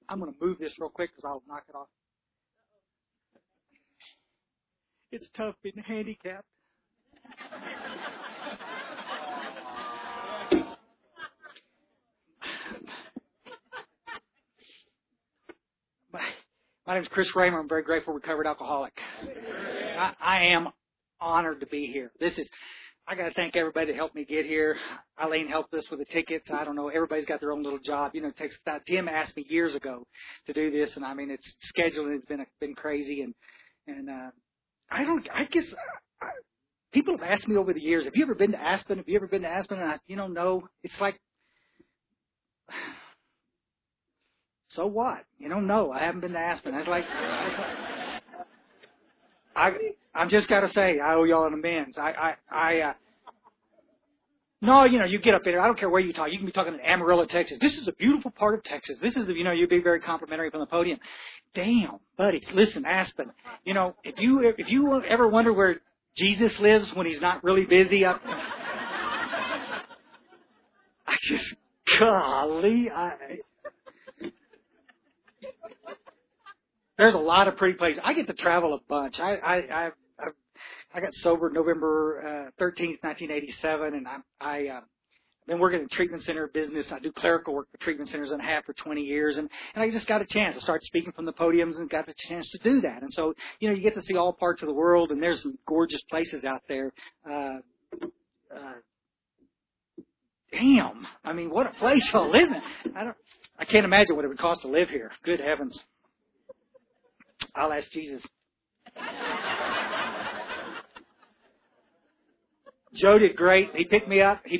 I'm going to move this real quick because I'll knock it off. It's tough being handicapped. My name is Chris Raymer. I'm very grateful recovered alcoholic. I am honored to be here. I got to thank everybody that helped me get here. Eileen helped us with the tickets. I don't know. Everybody's got their own little job. It takes that. Tim asked me years ago to do this, and I mean, it's scheduling has been crazy, and I guess people have asked me over the years, have you ever been to Aspen? Have you ever been to Aspen? And no. It's like, so what? No, I haven't been to Aspen. I'm just got to say, I owe y'all an amends. No, you get up there. I don't care where you talk. You can be talking in Amarillo, Texas. This is a beautiful part of Texas. This is, you'd be very complimentary from the podium. Damn, buddies, listen, Aspen. If you ever wonder where Jesus lives when he's not really busy up, golly, there's a lot of pretty places. I get to travel a bunch. I got sober November 13th, 1987, and I've been working in the treatment center business. I do clerical work for treatment centers and a half for 20 years, and I just got a chance to start speaking from the podiums and got the chance to do that. And so, you get to see all parts of the world, and there's some gorgeous places out there. Damn, I mean, what a place y'all live in. I can't imagine what it would cost to live here. Good heavens. I'll ask Jesus. Joe did great. He picked me up.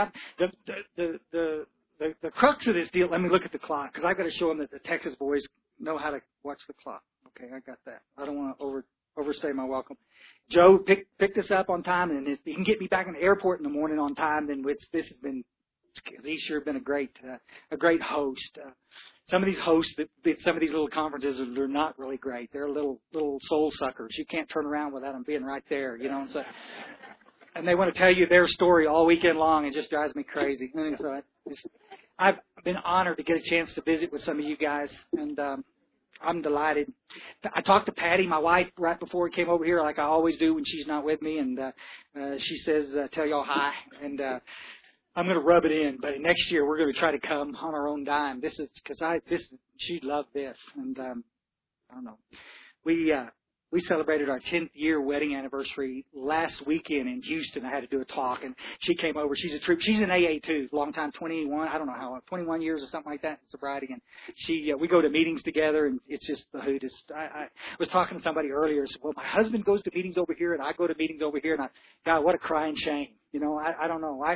The crux of this deal. Let me look at the clock because I've got to show them that the Texas boys know how to watch the clock. Okay, I got that. I don't want to overstay my welcome. Joe picked us up on time, and if he can get me back in the airport in the morning on time, then this has been. He's sure been a great host. Some of these hosts that some of these little conferences are not really great. They're little soul suckers. You can't turn around without them being right there. So, and they want to tell you their story all weekend long. It just drives me crazy. And so I've been honored to get a chance to visit with some of you guys, and I'm delighted. I talked to Patty, my wife, right before we came over here, like I always do when she's not with me, and she says, "Tell y'all hi." And I'm going to rub it in, but next year we're going to try to come on our own dime. This is because she'd love this, and I don't know. We celebrated our 10th year wedding anniversary last weekend in Houston. I had to do a talk, and she came over. She's in AA too, long time, 21. I don't know how long, 21 years or something like that in sobriety. And we go to meetings together, and it's just the hootest. I was talking to somebody earlier. Said, well, my husband goes to meetings over here, and I go to meetings over here, and God, what a crying shame. I don't know.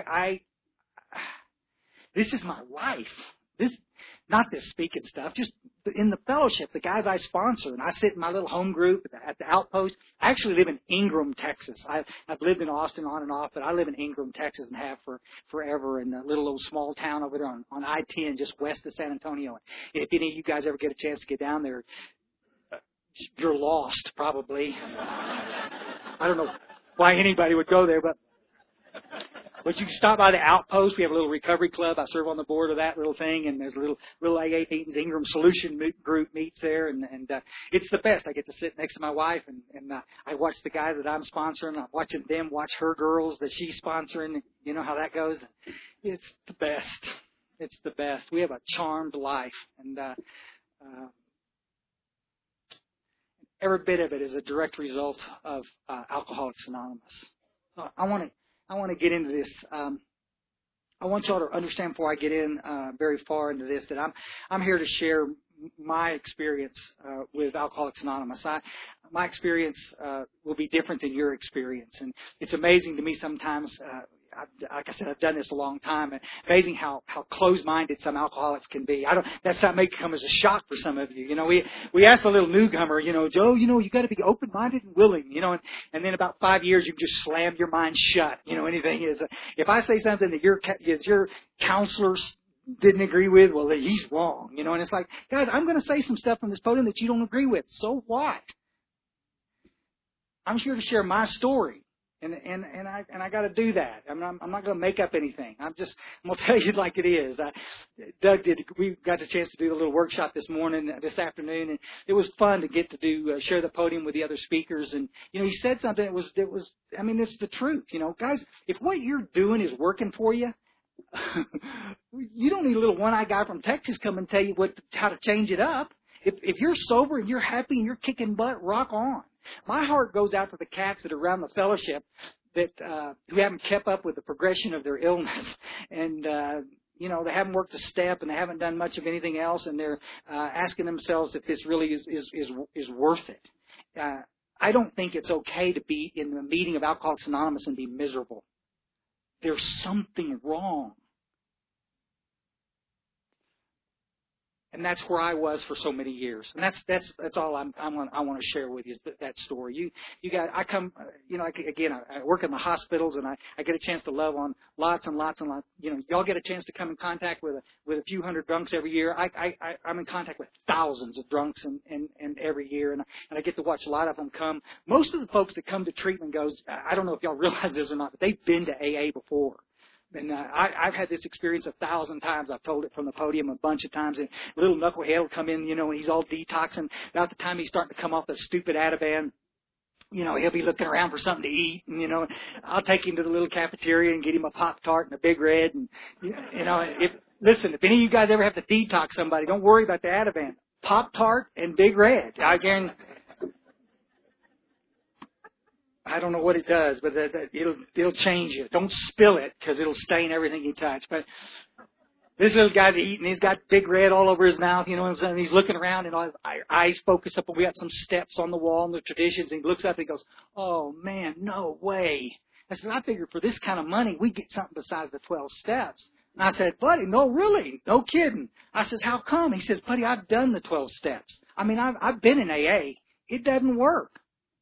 This is my life. Not this speaking stuff, just in the fellowship, the guys I sponsor, and I sit in my little home group at the Outpost. I actually live in Ingram, Texas. I've lived in Austin on and off, but I live in Ingram, Texas, and have for forever in a little old small town over there on I-10, just west of San Antonio. If any of you guys ever get a chance to get down there, you're lost, probably. I don't know why anybody would go there, but you can stop by the Outpost. We have a little recovery club. I serve on the board of that little thing, and there's a little AA meetings. Ingram Solution Group meets there, and it's the best. I get to sit next to my wife, and I watch the guys that I'm sponsoring. I'm watching them watch her girls that she's sponsoring. You know how that goes. It's the best. It's the best. We have a charmed life, and every bit of it is a direct result of Alcoholics Anonymous. I want to get into this. I want y'all to understand before I get in very far into this that I'm here to share my experience with Alcoholics Anonymous. My experience will be different than your experience, and it's amazing to me sometimes. Like I said, I've done this a long time, and amazing how closed-minded some alcoholics can be. That may come as a shock for some of you. We asked a little newcomer, Joe, you got to be open-minded and willing, and then about 5 years you just slam your mind shut. Anything is. If I say something that your counselors didn't agree with, well, he's wrong, and it's like, guys, I'm going to say some stuff from this podium that you don't agree with. So what? I'm here to share my story. And I got to do that. I'm not going to make up anything. I'm going to tell you like it is. We got the chance to do a little workshop this afternoon, and it was fun to get to share the podium with the other speakers. And, he said something it's the truth. Guys, if what you're doing is working for you, you don't need a little one-eyed guy from Texas come and tell you how to change it up. If you're sober and you're happy and you're kicking butt, rock on. My heart goes out to the cats that are around the fellowship that who haven't kept up with the progression of their illness, and they haven't worked a step and they haven't done much of anything else, and they're asking themselves if this really is worth it. I don't think it's okay to be in the meeting of Alcoholics Anonymous and be miserable. There's something wrong. And that's where I was for so many years. And that's all I want to share with you is that story. I work in the hospitals, and I get a chance to love on lots and lots and lots. Y'all get a chance to come in contact with a few hundred drunks every year. I'm in contact with thousands of drunks and every year, and I get to watch a lot of them come. Most of the folks that come to treatment I don't know if y'all realize this or not, but they've been to AA before. And I've had this experience 1,000 times. I've told it from the podium a bunch of times. And a little knucklehead will come in, and he's all detoxing. About the time he's starting to come off the stupid Ativan, he'll be looking around for something to eat. And, I'll take him to the little cafeteria and get him a Pop-Tart and a Big Red. And, listen, if any of you guys ever have to detox somebody, don't worry about the Ativan. Pop-Tart and Big Red. I guarantee. I don't know what it does, but it'll change you. Don't spill it because it'll stain everything you touch. But this little guy's eating. He's got Big Red all over his mouth. He's looking around, and our eyes focus up, and we got some steps on the wall and the traditions. And he looks up and he goes, "Oh man, no way!" I said, "I figured for this kind of money, we get something besides the 12 steps." And I said, "Buddy, no, really, no kidding." I says, "How come?" He says, "Buddy, I've done the 12 steps. I've been in AA. It doesn't work."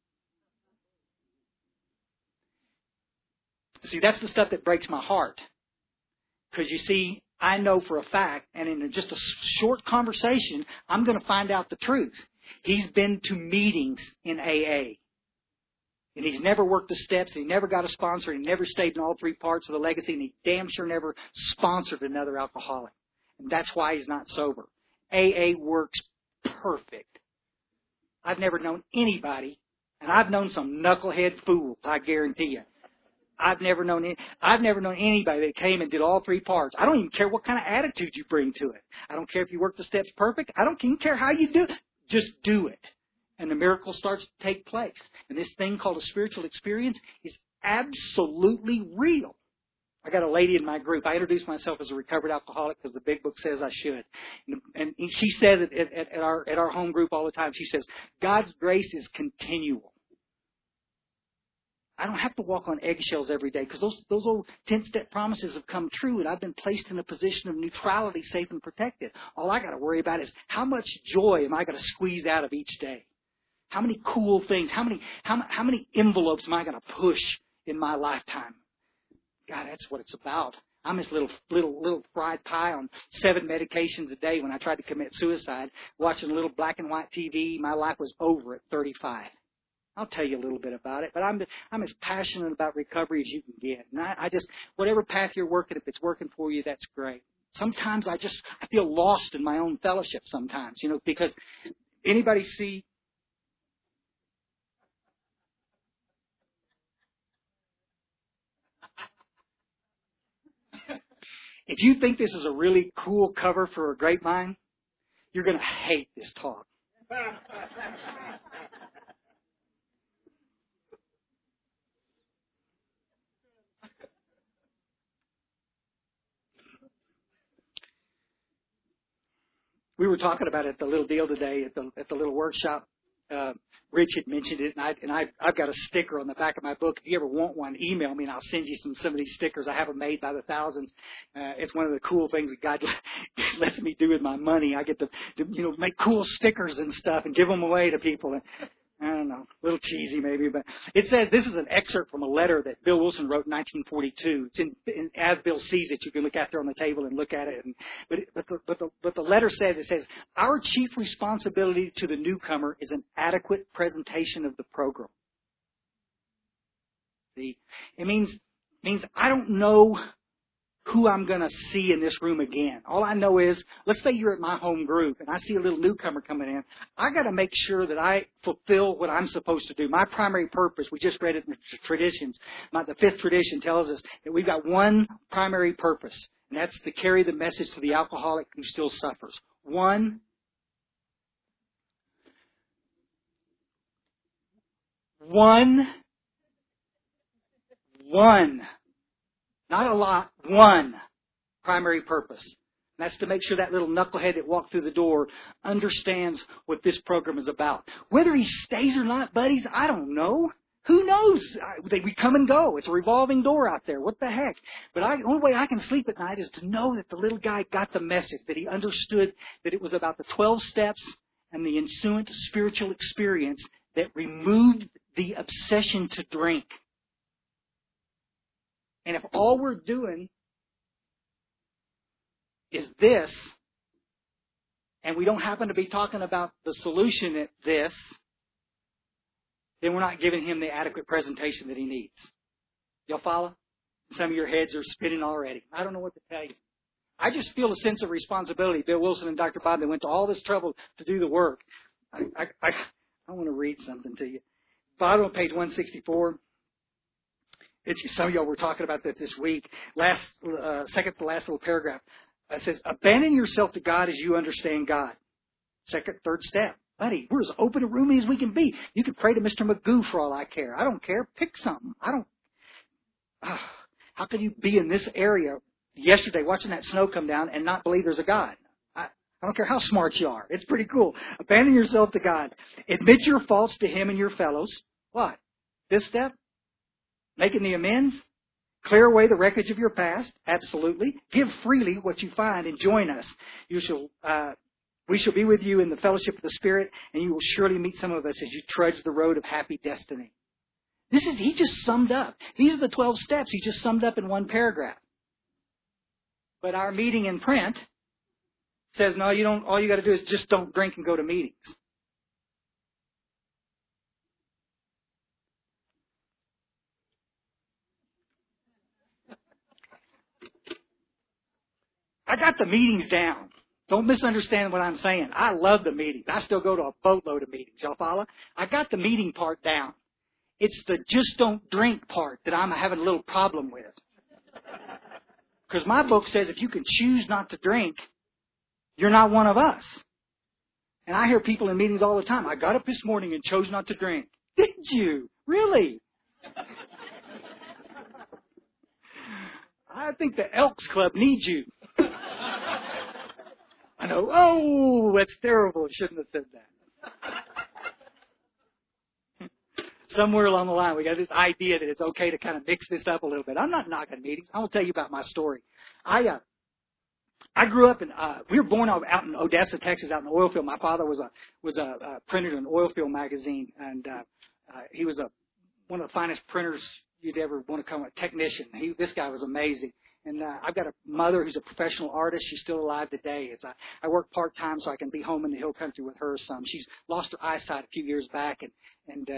See, that's the stuff that breaks my heart. Because, you see, I know for a fact, and in just a short conversation, I'm going to find out the truth. He's been to meetings in AA. And he's never worked the steps. He never got a sponsor. He never stayed in all three parts of the legacy. And he damn sure never sponsored another alcoholic. And that's why he's not sober. AA works perfect. I've never known anybody, and I've known some knucklehead fools, I guarantee you. I've never known anybody that came and did all three parts. I don't even care what kind of attitude you bring to it. I don't care if you work the steps perfect. I don't even care how you do it. Just do it. And the miracle starts to take place. And this thing called a spiritual experience is absolutely real. I got a lady in my group. I introduced myself as a recovered alcoholic because the big book says I should. And she says it at our home group all the time. She says, God's grace is continual. I don't have to walk on eggshells every day because those old 10-step promises have come true, and I've been placed in a position of neutrality, safe and protected. All I got to worry about is how much joy am I going to squeeze out of each day? How many cool things? How many envelopes am I going to push in my lifetime? God, that's what it's about. I'm this little fried pie on 7 medications a day when I tried to commit suicide, watching a little black and white TV. My life was over at 35. I'll tell you a little bit about it, but I'm as passionate about recovery as you can get. And I just, whatever path you're working, if it's working for you, that's great. Sometimes I feel lost in my own fellowship sometimes, because anybody see, if you think this is a really cool cover for a grapevine, you're going to hate this talk. We were talking about it at the little deal today at the little workshop. Rich had mentioned it, and I've got a sticker on the back of my book. If you ever want one, email me, and I'll send you some of these stickers. I have them made by the thousands. It's one of the cool things that God lets me do with my money. I get to make cool stickers and stuff and give them away to people. And I don't know, a little cheesy maybe, but it says this is an excerpt from a letter that Bill Wilson wrote in 1942. It's in As Bill Sees It. You can look out there on the table and look at it. But the letter says, our chief responsibility to the newcomer is an adequate presentation of the program. thee. It means I don't know who I'm going to see in this room again. All I know is, let's say you're at my home group and I see a little newcomer coming in. I got to make sure that I fulfill what I'm supposed to do. My primary purpose, we just read it in the traditions. The fifth tradition tells us that we've got one primary purpose, and that's to carry the message to the alcoholic who still suffers. One. Not a lot, one primary purpose. And that's to make sure that little knucklehead that walked through the door understands what this program is about. Whether he stays or not, buddies, I don't know. Who knows? We come and go. It's a revolving door out there. What the heck? But the only way I can sleep at night is to know that the little guy got the message, that he understood that it was about the 12 steps and the ensuing spiritual experience that removed the obsession to drink. And if all we're doing is this, and we don't happen to be talking about the solution at this, then we're not giving him the adequate presentation that he needs. Y'all follow? Some of your heads are spinning already. I don't know what to tell you. I just feel a sense of responsibility. Bill Wilson and Dr. Bob, they went to all this trouble to do the work. I want to read something to you. Bottom of page 164. Some of y'all were talking about that this week. Second to last little paragraph. It says, abandon yourself to God as you understand God. Third step. Buddy, we're as open and roomy as we can be. You can pray to Mr. Magoo for all I care. I don't care. Pick something. How can you be in this area yesterday watching that snow come down and not believe there's a God? I don't care how smart you are. It's pretty cool. Abandon yourself to God. Admit your faults to Him and your fellows. What? This step? Making the amends? Clear away the wreckage of your past? Absolutely. Give freely what you find and join us. We shall be with you in the fellowship of the Spirit, and you will surely meet some of us as you trudge the road of happy destiny. He just summed up. These are the 12 steps he just summed up in one paragraph. But our meeting in print says, no, you don't. All you got to do is just don't drink and go to meetings. I got the meetings down. Don't misunderstand what I'm saying. I love the meetings. I still go to a boatload of meetings. Y'all follow? I got the meeting part down. It's the just don't drink part that I'm having a little problem with. Because my book says if you can choose not to drink, you're not one of us. And I hear people in meetings all the time. I got up this morning and chose not to drink. Did you? Really? I think the Elks Club needs you. I know, oh, that's terrible. I shouldn't have said that. Somewhere along the line, we got this idea that it's okay to kind of mix this up a little bit. I'm not knocking meetings. I will tell you about my story. I grew up we were born out in Odessa, Texas, out in the oil field. My father was a printer in an oil field magazine, and he was one of the finest printers you'd ever want to come, a technician. This guy was amazing. And I've got a mother who's a professional artist. She's still alive today. I work part-time so I can be home in the hill country with her some. She's lost her eyesight a few years back, and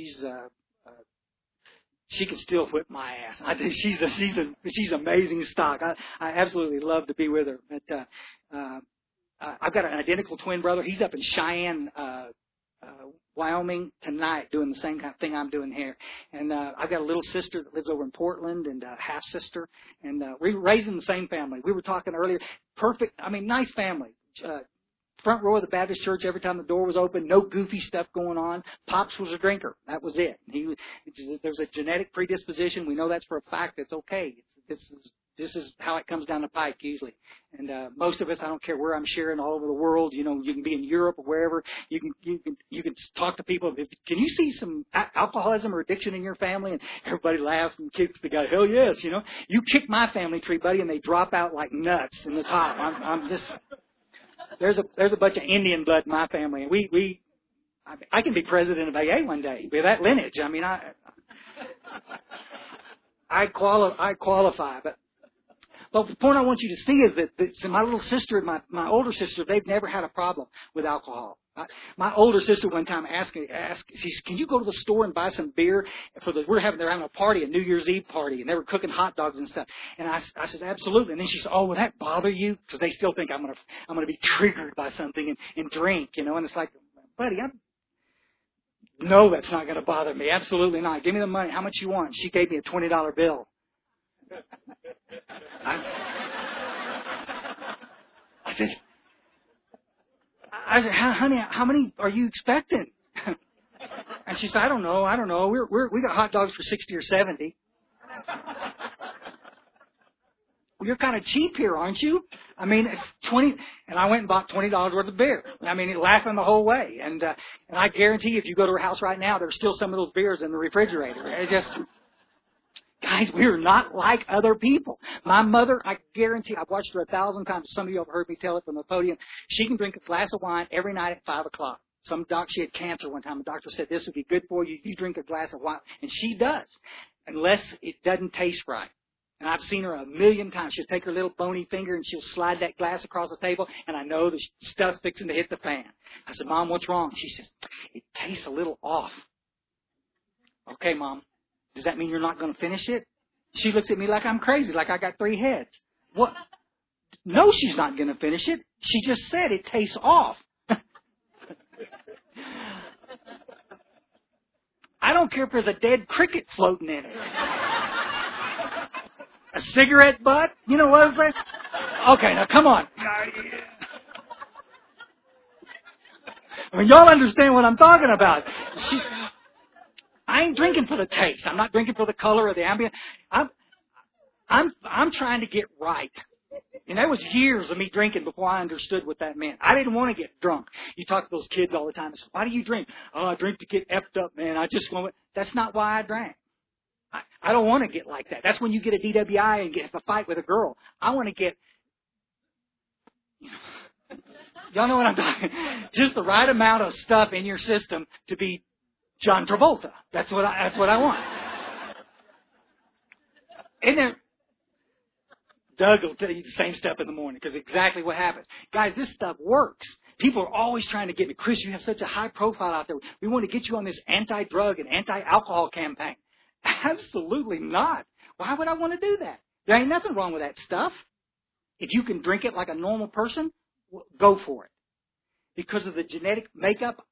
she can still whip my ass. I think she's amazing stock. I absolutely love to be with her. But I've got an identical twin brother. He's up in Cheyenne, Wyoming tonight doing the same kind of thing I'm doing here. And I've got a little sister that lives over in Portland and a half-sister. And we're raised in the same family. We were talking earlier. Nice family. Front row of the Baptist church every time the door was open. No goofy stuff going on. Pops was a drinker. That was it. There's a genetic predisposition. We know that's for a fact. It's okay. This is how it comes down the pike usually. And most of us, I don't care where I'm sharing all over the world. You can be in Europe or wherever. You can talk to people. Can you see some alcoholism or addiction in your family? And everybody laughs and kicks the guy. Hell yes. You kick my family tree, buddy, and they drop out like nuts in the top. I'm just. There's a bunch of Indian blood in my family, and I can be president of AA one day with that lineage. I qualify, But the point I want you to see is that my little sister and my older sister, they've never had a problem with alcohol. My older sister one time asked, she said, "Can you go to the store and buy some beer for the? They're having a party, a New Year's Eve party, and they were cooking hot dogs and stuff." And I said, "Absolutely." And then she said, "Oh, will that bother you?" Because they still think I'm gonna be triggered by something and drink, you know. And it's like, buddy, no, that's not gonna bother me. Absolutely not. Give me the money. How much you want? She gave me a $20 bill. I said, "Honey, how many are you expecting?" And she said, I don't know. We got hot dogs for 60 or 70. Well, you're kind of cheap here, aren't you? I mean, it's 20, and I went and bought $20 worth of beer. I mean, laughing the whole way. And I guarantee you, if you go to her house right now, there's still some of those beers in the refrigerator. It's just, guys, we're not like other people. My mother, I guarantee, I've watched her 1,000 times. Some of you have heard me tell it from the podium. She can drink a glass of wine every night at 5 o'clock. She had cancer one time. The doctor said, this would be good for you. You drink a glass of wine. And she does, unless it doesn't taste right. And I've seen her 1,000,000 times. She'll take her little bony finger and she'll slide that glass across the table, and I know the stuff's fixing to hit the fan. I said, Mom, what's wrong? She says, it tastes a little off. Okay, Mom. Does that mean you're not going to finish it? She looks at me like I'm crazy, like I got 3 heads. What? No, she's not going to finish it. She just said it tastes off. I don't care if there's a dead cricket floating in it. A cigarette butt? You know what I'm saying? Okay, now come on. I mean, y'all understand what I'm talking about. I ain't drinking for the taste. I'm not drinking for the color or the ambient. I'm trying to get right. And that was years of me drinking before I understood what that meant. I didn't want to get drunk. You talk to those kids all the time and say, why do you drink? Oh, I drink to get effed up, man. I just want. That's not why I drank. I don't want to get like that. That's when you get a DWI and get a fight with a girl. I want to get, y'all know what I'm talking. Just the right amount of stuff in your system to be John Travolta. That's what I want. And then Doug will tell you the same stuff in the morning because exactly what happens. Guys, this stuff works. People are always trying to get me. Chris, you have such a high profile out there. We want to get you on this anti-drug and anti-alcohol campaign. Absolutely not. Why would I want to do that? There ain't nothing wrong with that stuff. If you can drink it like a normal person, go for it. Because of the genetic makeup,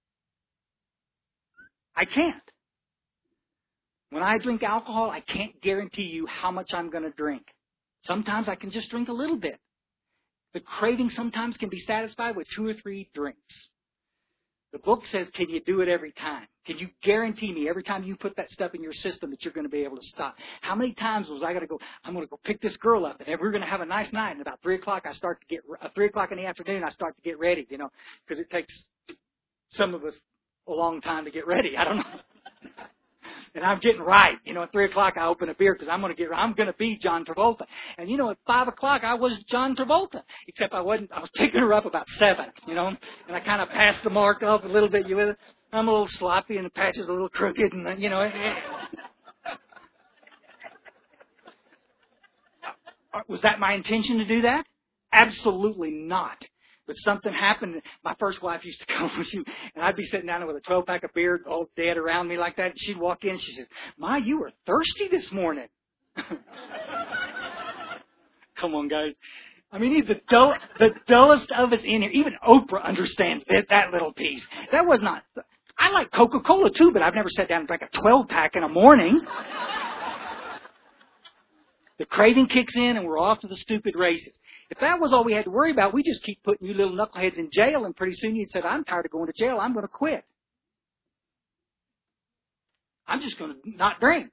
I can't. When I drink alcohol, I can't guarantee you how much I'm going to drink. Sometimes I can just drink a little bit. The craving sometimes can be satisfied with 2 or 3 drinks. The book says, can you do it every time? Can you guarantee me every time you put that stuff in your system that you're going to be able to stop? How many times was I going to go, I'm going to go pick this girl up, and we're going to have a nice night, and about 3 o'clock I start to get, 3 o'clock in the afternoon I start to get ready, you know, because it takes some of us a long time to get ready. I don't know. And I'm getting right. You know, at 3 o'clock I open a beer because I'm going to be John Travolta. And you know, at 5 o'clock I was John Travolta, except I was picking her up about 7, you know, and I kind of passed the mark off a little bit. I'm a little sloppy and the patch is a little crooked and, you know. Was that my intention to do that? Absolutely not. But something happened. My first wife used to come and I'd be sitting down there with a 12-pack of beer all dead around me like that. And she'd walk in and she said, Ma, you were thirsty this morning. Come on, guys. I mean, he's the dullest of us in here. Even Oprah understands that little piece. That was not. I like Coca-Cola too, but I've never sat down and drank a 12-pack in a morning. The craving kicks in and we're off to the stupid races. If that was all we had to worry about, we just keep putting you little knuckleheads in jail, and pretty soon you'd say, I'm tired of going to jail. I'm going to quit. I'm just going to not drink.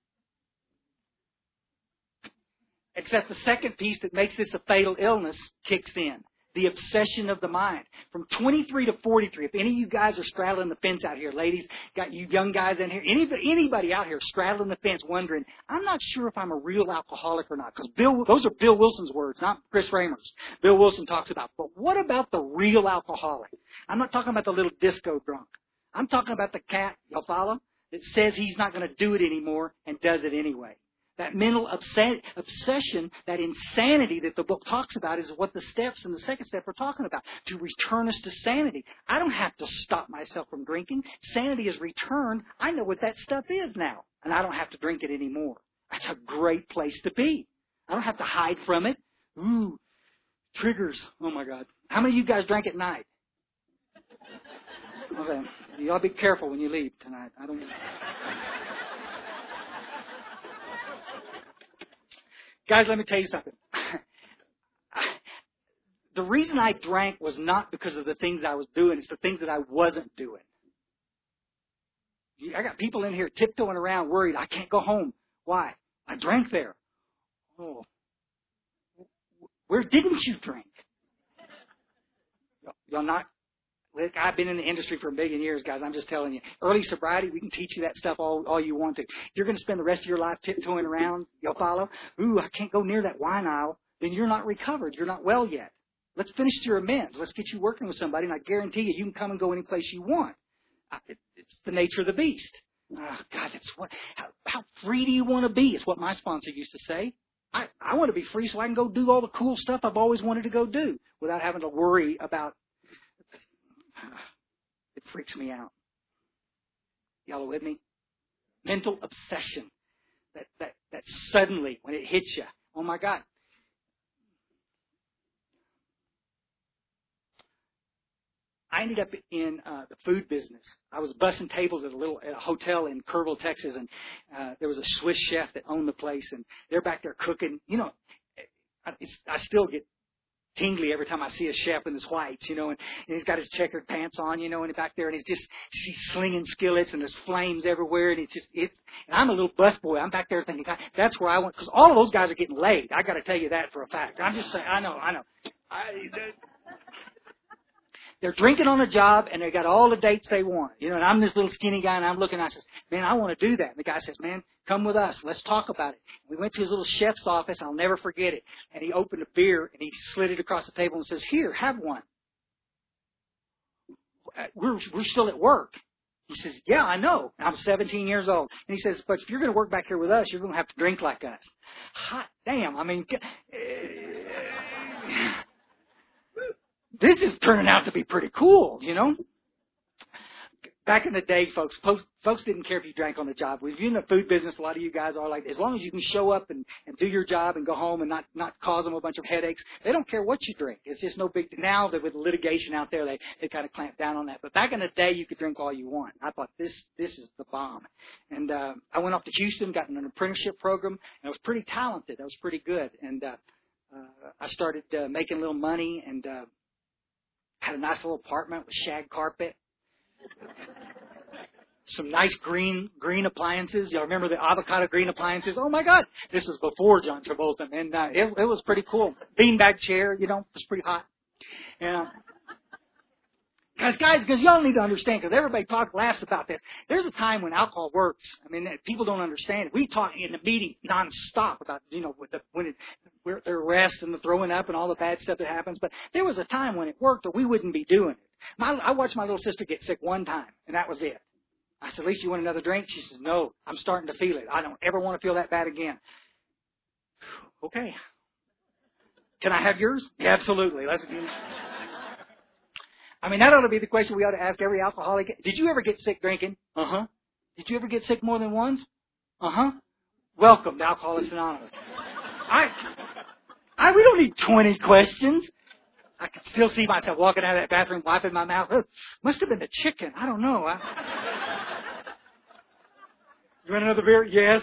Except the second piece that makes this a fatal illness kicks in. The obsession of the mind. From 23 to 43, if any of you guys are straddling the fence out here, ladies, got you young guys in here, anybody out here straddling the fence wondering, I'm not sure if I'm a real alcoholic or not. Because those are Bill Wilson's words, not Chris Raymer's. Bill Wilson talks about, but what about the real alcoholic? I'm not talking about the little disco drunk. I'm talking about the cat, y'all follow, that says he's not going to do it anymore and does it anyway. That mental obsession, that insanity that the book talks about is what the steps in the second step are talking about, to return us to sanity. I don't have to stop myself from drinking. Sanity is returned. I know what that stuff is now, and I don't have to drink it anymore. That's a great place to be. I don't have to hide from it. Ooh, triggers. Oh, my God. How many of you guys drank at night? Okay. You ought to be careful when you leave tonight. I don't... Guys, let me tell you something. The reason I drank was not because of the things I was doing. It's the things that I wasn't doing. I got people in here tiptoeing around worried. I can't go home. Why? I drank there. Oh. Where didn't you drink? Y'all not... Look, I've been in the industry for a million years, guys. I'm just telling you. Early sobriety, we can teach you that stuff all you want to. If you're going to spend the rest of your life tiptoeing around, you'll follow. Ooh, I can't go near that wine aisle. Then you're not recovered. You're not well yet. Let's finish your amends. Let's get you working with somebody, and I guarantee you can come and go any place you want. It's the nature of the beast. Oh, God, how free do you want to be? It's what my sponsor used to say. I want to be free so I can go do all the cool stuff I've always wanted to go do without having to worry about. It freaks me out. Y'all are with me? Mental obsession. That suddenly, when it hits you, oh my God. I ended up in the food business. I was bussing tables at a hotel in Kerrville, Texas, and there was a Swiss chef that owned the place, and they're back there cooking. You know, I still get tingly every time I see a chef in his whites, you know, and he's got his checkered pants on, you know, and back there, and he's slinging skillets, and there's flames everywhere, and and I'm a little busboy. I'm back there thinking, God, that's where I want, because all of those guys are getting laid. I got to tell you that for a fact. I'm just saying, I know. They're drinking on the job, and they got all the dates they want, you know, and I'm this little skinny guy, and I'm looking, and I says, man, I want to do that. And the guy says, man, come with us. Let's talk about it. We went to his little chef's office. I'll never forget it. And he opened a beer, and he slid it across the table and says, here, have one. We're still at work. He says, yeah, I know. I'm 17 years old. And he says, but if you're going to work back here with us, you're going to have to drink like us. Hot damn. I mean, this is turning out to be pretty cool, you know. Back in the day, folks didn't care if you drank on the job. If you're in the food business, a lot of you guys are like, as long as you can show up and do your job and go home and not cause them a bunch of headaches, they don't care what you drink. It's just no big deal. Now that with litigation out there, they kind of clamp down on that. But back in the day, you could drink all you want. I thought this is the bomb. And I went off to Houston, got in an apprenticeship program, and I was pretty talented. I was pretty good. And I started making a little money and had a nice little apartment with shag carpet. Some nice green appliances. Y'all remember the avocado green appliances? Oh my God! This is before John Travolta, and it was pretty cool. Beanbag chair, you know, it was pretty hot. And guys, because y'all need to understand, because everybody laughs about this. There's a time when alcohol works. I mean, people don't understand it. We talk in the meeting nonstop about, you know, when the arrest and the throwing up and all the bad stuff that happens. But there was a time when it worked, or we wouldn't be doing it. I watched my little sister get sick one time, and that was it. I said, Lisa, you want another drink? She says, no, I'm starting to feel it. I don't ever want to feel that bad again. Okay. Can I have yours? Yeah, absolutely. Let's do it. I mean, that ought to be the question we ought to ask every alcoholic. Did you ever get sick drinking? Uh-huh. Did you ever get sick more than once? Uh-huh. Welcome to Alcoholics Anonymous. We don't need 20 questions. I can still see myself walking out of that bathroom, wiping my mouth. Oh, must have been the chicken. I don't know. You want another beer? Yes.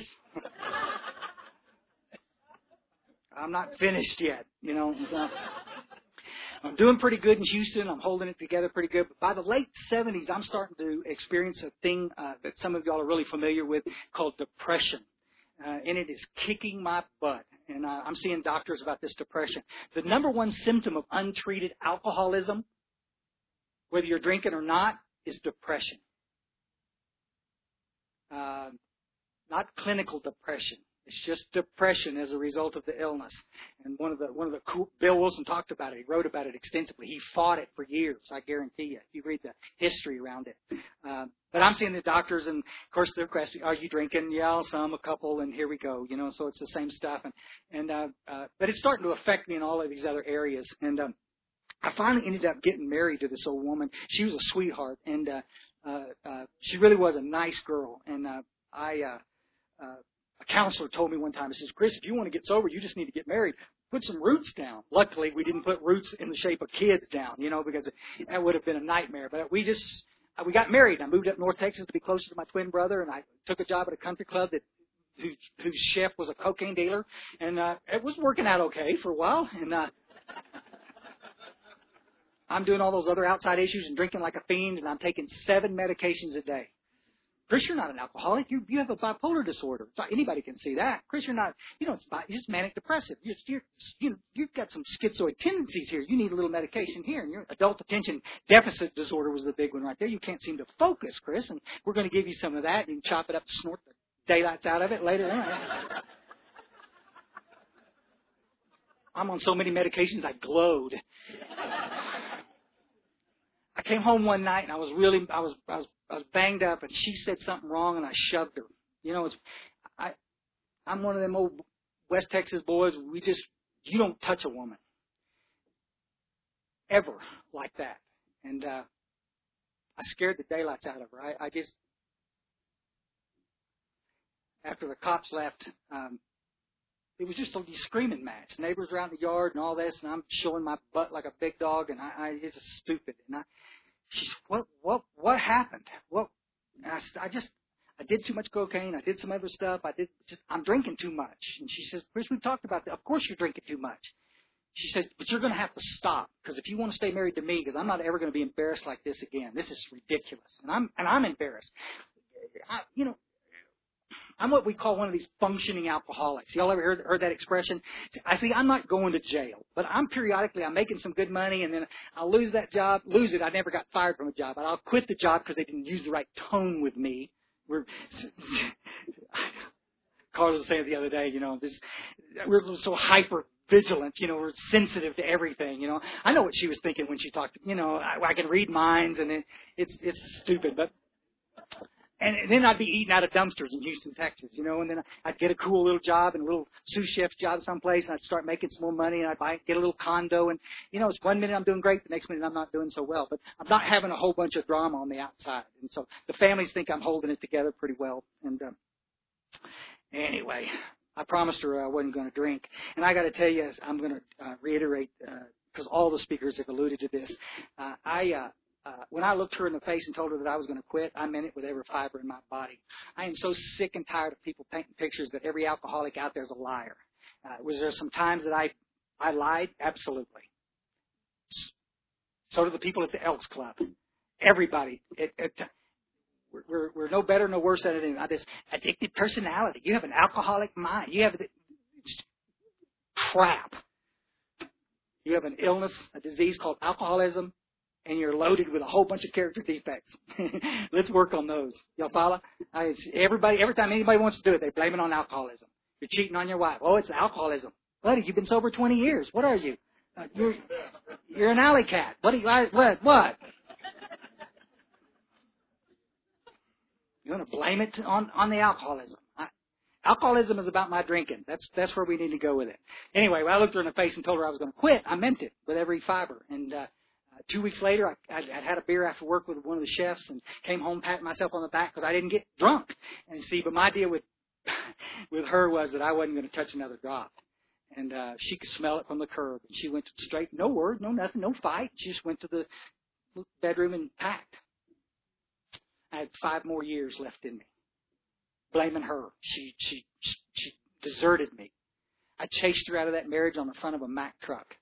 I'm not finished yet, you know. I'm doing pretty good in Houston. I'm holding it together pretty good. But by the late 70s, I'm starting to experience a thing that some of y'all are really familiar with called depression. And it is kicking my butt. And I'm seeing doctors about this depression. The number one symptom of untreated alcoholism, whether you're drinking or not, is depression. not clinical depression. It's just depression as a result of the illness. And one of the cool, Bill Wilson talked about it. He wrote about it extensively. He fought it for years. I guarantee you. If you read the history around it. But I'm seeing the doctors, and of course they're questioning, "Are you drinking?" "Yeah, some, a couple," and here we go. So it's the same stuff. But it's starting to affect me in all of these other areas. And I finally ended up getting married to this old woman. She was a sweetheart, and she really was a nice girl. And a counselor told me one time, he says, "Chris, if you want to get sober, you just need to get married. Put some roots down." Luckily, we didn't put roots in the shape of kids down, because that would have been a nightmare. But we got married. I moved up North Texas to be closer to my twin brother, and I took a job at a country club whose chef was a cocaine dealer, and it was working out okay for a while. And I'm doing all those other outside issues and drinking like a fiend, and I'm taking 7 medications a day. Chris, you're not an alcoholic. You have a bipolar disorder. Anybody can see that. Chris, you're just manic depressive. You've got some schizoid tendencies here. You need a little medication here. And your adult attention deficit disorder was the big one right there. You can't seem to focus, Chris, and we're going to give you some of that. You can chop it up, snort the daylights out of it later on. I'm on so many medications, I glowed. I came home one night and I was banged up, and she said something wrong, and I shoved her. I'm one of them old West Texas boys. You don't touch a woman ever like that, and I scared the daylights out of her. I just, after the cops left, it was just a screaming match. Neighbors were out in the yard and all this, and I'm showing my butt like a big dog, and it's stupid. And she said, what happened? And I did too much cocaine. I did some other stuff. I'm drinking too much. And she says, "Chris, we've talked about that. Of course you're drinking too much." She says, "But you're going to have to stop, because if you want to stay married to me, because I'm not ever going to be embarrassed like this again. This is ridiculous." And I'm embarrassed. I'm what we call one of these functioning alcoholics. Y'all ever heard that expression? I'm not going to jail, but I'm making some good money, and then I'll lose that job. Lose it. I never got fired from a job. I'll quit the job because they didn't use the right tone with me. Carl was saying the other day, we're so hyper vigilant, we're sensitive to everything, I know what she was thinking when she talked, I can read minds, and it's stupid, but. And then I'd be eating out of dumpsters in Houston, Texas, and then I'd get a cool little job and a little sous chef job someplace, and I'd start making some more money, and I'd get a little condo, and, it's one minute I'm doing great, the next minute I'm not doing so well. But I'm not having a whole bunch of drama on the outside. And so the families think I'm holding it together pretty well. And anyway, I promised her I wasn't going to drink. And I got to tell you, I'm going to reiterate, because all the speakers have alluded to this, when I looked her in the face and told her that I was going to quit, I meant it with every fiber in my body. I am so sick and tired of people painting pictures that every alcoholic out there is a liar. Was there some times that I lied? Absolutely. So do the people at the Elks Club. Everybody. We're no better, no worse at it. This addicted personality. You have an alcoholic mind. You have crap. You have an illness, a disease called alcoholism, and you're loaded with a whole bunch of character defects. Let's work on those. Y'all follow? Every time anybody wants to do it, they blame it on alcoholism. You're cheating on your wife. Oh, it's alcoholism. Buddy, you've been sober 20 years. What are you? You're an alley cat. What? You're going to blame it on the alcoholism. Alcoholism is about my drinking. That's where we need to go with it. Anyway, when I looked her in the face and told her I was going to quit, I meant it with every fiber. And 2 weeks later, I had a beer after work with one of the chefs and came home patting myself on the back because I didn't get drunk. And see, but my deal with her was that I wasn't going to touch another drop. And she could smell it from the curb. And she went straight, no word, no nothing, no fight. She just went to the bedroom and packed. I had 5 more years left in me. Blaming her. She deserted me. I chased her out of that marriage on the front of a Mack truck.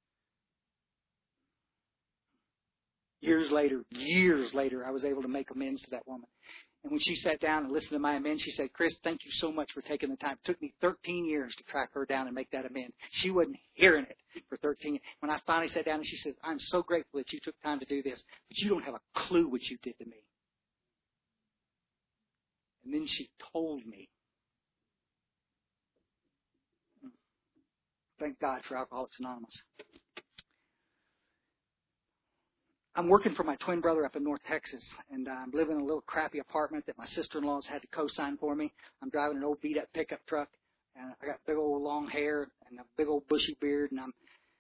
Years later, I was able to make amends to that woman. And when she sat down and listened to my amends, she said, "Chris, thank you so much for taking the time. It took me 13 years to track her down and make that amend." She wasn't hearing it for 13 years. When I finally sat down and she says, "I'm so grateful that you took time to do this, but you don't have a clue what you did to me." And then she told me Thank God for Alcoholics Anonymous. I'm working for my twin brother up in North Texas, and I'm living in a little crappy apartment that my sister-in-law's had to co-sign for me. I'm driving an old beat-up pickup truck, and I got big old long hair and a big old bushy beard, and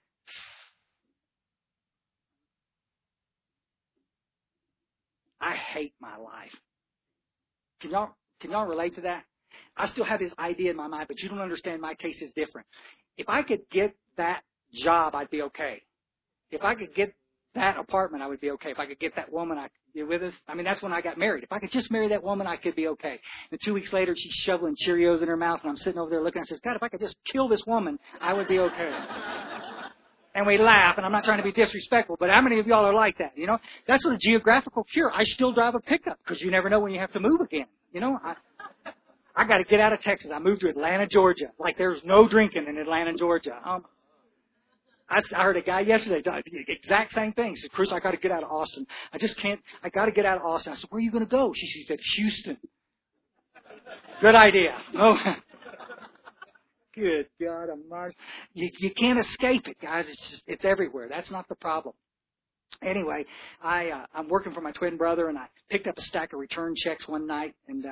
I hate my life. Can y'all relate to that? I still have this idea in my mind, but you don't understand. My case is different. If I could get that job, I'd be okay. If I could get that apartment, I would be okay. If I could get that woman, I could be with us. I mean, that's when I got married. If I could just marry that woman, I could be okay. And 2 weeks later, she's shoveling Cheerios in her mouth, and I'm sitting over there looking. I says, God, if I could just kill this woman, I would be okay. And we laugh, and I'm not trying to be disrespectful, but how many of y'all are like that? You know, that's what a geographical cure. I still drive a pickup because you never know when you have to move again. You know, I got to get out of Texas. I moved to Atlanta, Georgia. Like there's no drinking in Atlanta, Georgia. I heard a guy yesterday, the exact same thing. He said, Chris, I got to get out of Austin. I just can't. I got to get out of Austin. I said, where are you going to go? She said, Houston. Good idea. Oh, good God Almighty. You can't escape it, guys. It's everywhere. That's not the problem. Anyway, I'm working for my twin brother, and I picked up a stack of return checks one night, and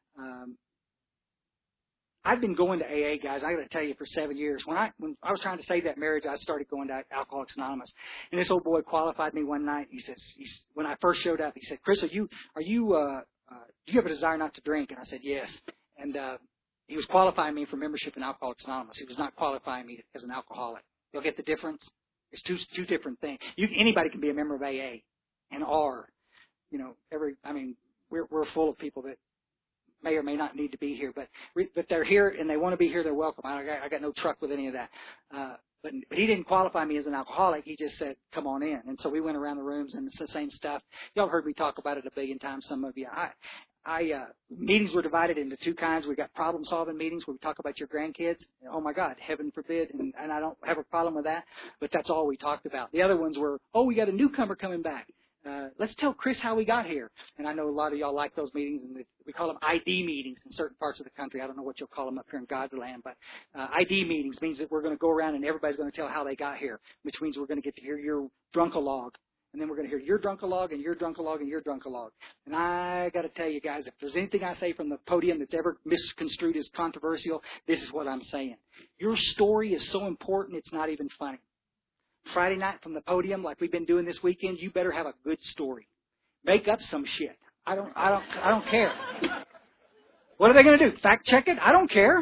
I've been going to AA, guys. I got to tell you, for 7 years. When I was trying to save that marriage, I started going to Alcoholics Anonymous. And this old boy qualified me one night. He says, when I first showed up, he said, Chris, do you have a desire not to drink? And I said, yes. And he was qualifying me for membership in Alcoholics Anonymous. He was not qualifying me as an alcoholic. You'll get the difference? It's two different things. Anybody can be a member of AA and are. You know, we're full of people that may or may not need to be here, but they're here and they want to be here. They're welcome. I got no truck with any of that. But he didn't qualify me as an alcoholic. He just said, come on in. And so we went around the rooms, and it's the same stuff. Y'all have heard me talk about it a billion times, some of you. Meetings were divided into two kinds. We got problem-solving meetings where we talk about your grandkids. Oh, my God, heaven forbid, and I don't have a problem with that, but that's all we talked about. The other ones were, we got a newcomer coming back. Let's tell Chris how we got here. And I know a lot of y'all like those meetings, and we call them ID meetings in certain parts of the country. I don't know what you'll call them up here in God's land, but ID meetings means that we're going to go around and everybody's going to tell how they got here, which means we're going to get to hear your drunk-a-log. And then we're going to hear your drunk-a-log and your drunk-a-log and your drunk-a-log. And I got to tell you guys, if there's anything I say from the podium that's ever misconstrued as controversial, this is what I'm saying. Your story is so important, it's not even funny. Friday night from the podium, like we've been doing this weekend, you better have a good story. Make up some shit. I don't care. What are they going to do? Fact check it? I don't care.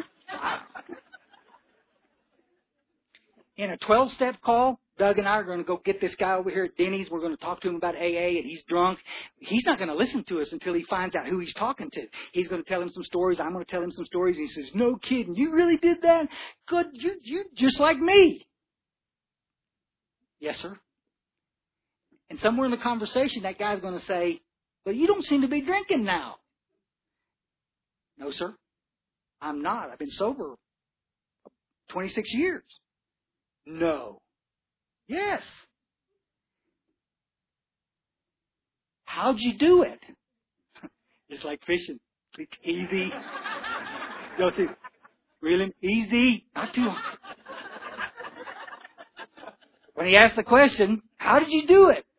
In a 12-step call, Doug and I are going to go get this guy over here at Denny's. We're going to talk to him about AA, and he's drunk. He's not going to listen to us until he finds out who he's talking to. He's going to tell him some stories. I'm going to tell him some stories. And he says, no kidding, you really did that? Good, you just like me. Yes, sir. And somewhere in the conversation, that guy's going to say, well, you don't seem to be drinking now. No, sir. I'm not. I've been sober 26 years. No. Yes. How'd you do it? It's like fishing. It's easy. You'll see. Really? Easy. Not too hard. When he asked the question, how did you do it?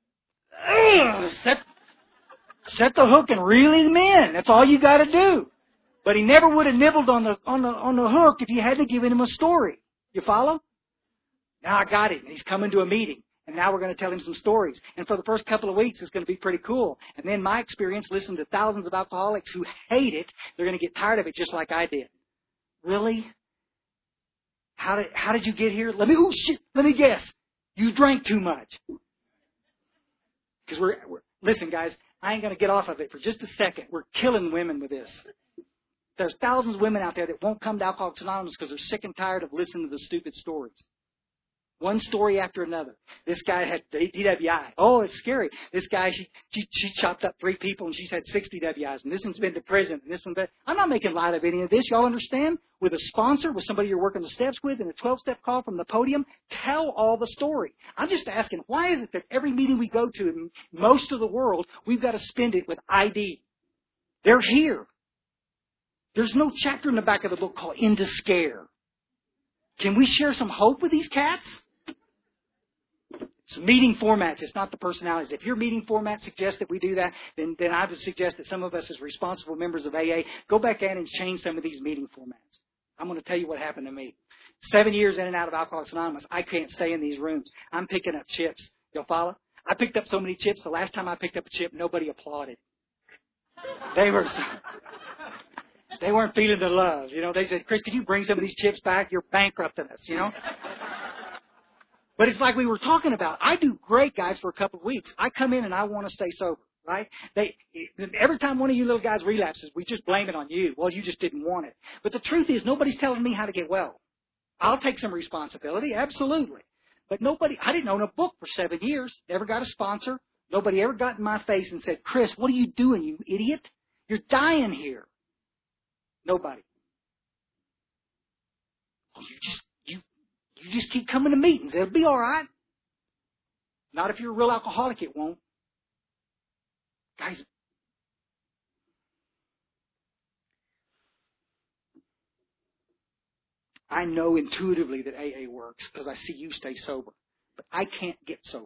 Set the hook and reel him in. That's all you got to do. But he never would have nibbled on the hook if you hadn't given him a story. You follow? Now I got it. He's coming to a meeting. And now we're going to tell him some stories. And for the first couple of weeks, it's going to be pretty cool. And then my experience, listen to thousands of alcoholics who hate it. They're going to get tired of it just like I did. Really? How did you get here? Let me guess. You drank too much. Because listen, guys, I ain't going to get off of it for just a second. We're killing women with this. There's thousands of women out there that won't come to Alcoholics Anonymous because they're sick and tired of listening to the stupid stories. One story after another. This guy had DWI. Oh, it's scary. This guy, she chopped up 3 people and she's had 60 DWIs. And this one's been to prison. And this one's been... I'm not making light of any of this. Y'all understand? With a sponsor, with somebody you're working the steps with, in a 12-step call from the podium, tell all the story. I'm just asking, why is it that every meeting we go to in most of the world, we've got to spend it with ID? They're here. There's no chapter in the back of the book called Into Scare. Can we share some hope with these cats? It's meeting formats. It's not the personalities. If your meeting format suggests that we do that, then I would suggest that some of us as responsible members of AA go back in and change some of these meeting formats. I'm going to tell you what happened to me. 7 years in and out of Alcoholics Anonymous, I can't stay in these rooms. I'm picking up chips. You'll follow? I picked up so many chips. The last time I picked up a chip, nobody applauded. They weren't feeling the love. You know, they said, Chris, can you bring some of these chips back? You're bankrupting us, you know. But it's like we were talking about. I do great, guys, for a couple of weeks. I come in and I want to stay sober, right? Every time one of you little guys relapses, we just blame it on you. Well, you just didn't want it. But the truth is, nobody's telling me how to get well. I'll take some responsibility, absolutely. But I didn't own a book for 7 years, never got a sponsor. Nobody ever got in my face and said, Chris, what are you doing, you idiot? You're dying here. Nobody. Well, you just keep coming to meetings. It'll be all right. Not if you're a real alcoholic, it won't. Guys, I know intuitively that AA works because I see you stay sober. But I can't get sober.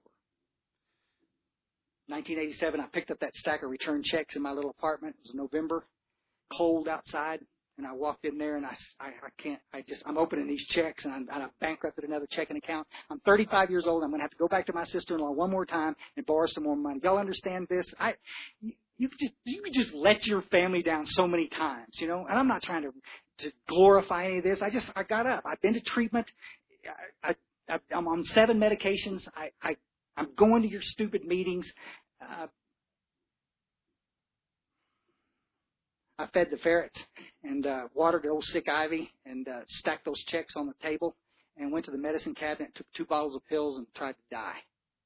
1987, I picked up that stack of return checks in my little apartment. It was November, cold outside, and I walked in there and I'm opening these checks and I bankrupted another checking account. I'm 35 years old. I'm going to have to go back to my sister-in-law one more time and borrow some more money. Y'all understand this? You could just let your family down so many times, you know. And I'm not trying to glorify any of this. I got up. I've been to treatment. I'm on 7 medications. I'm going to your stupid meetings. I fed the ferrets and watered the old sick ivy and stacked those checks on the table and went to the medicine cabinet, took 2 bottles of pills and tried to die.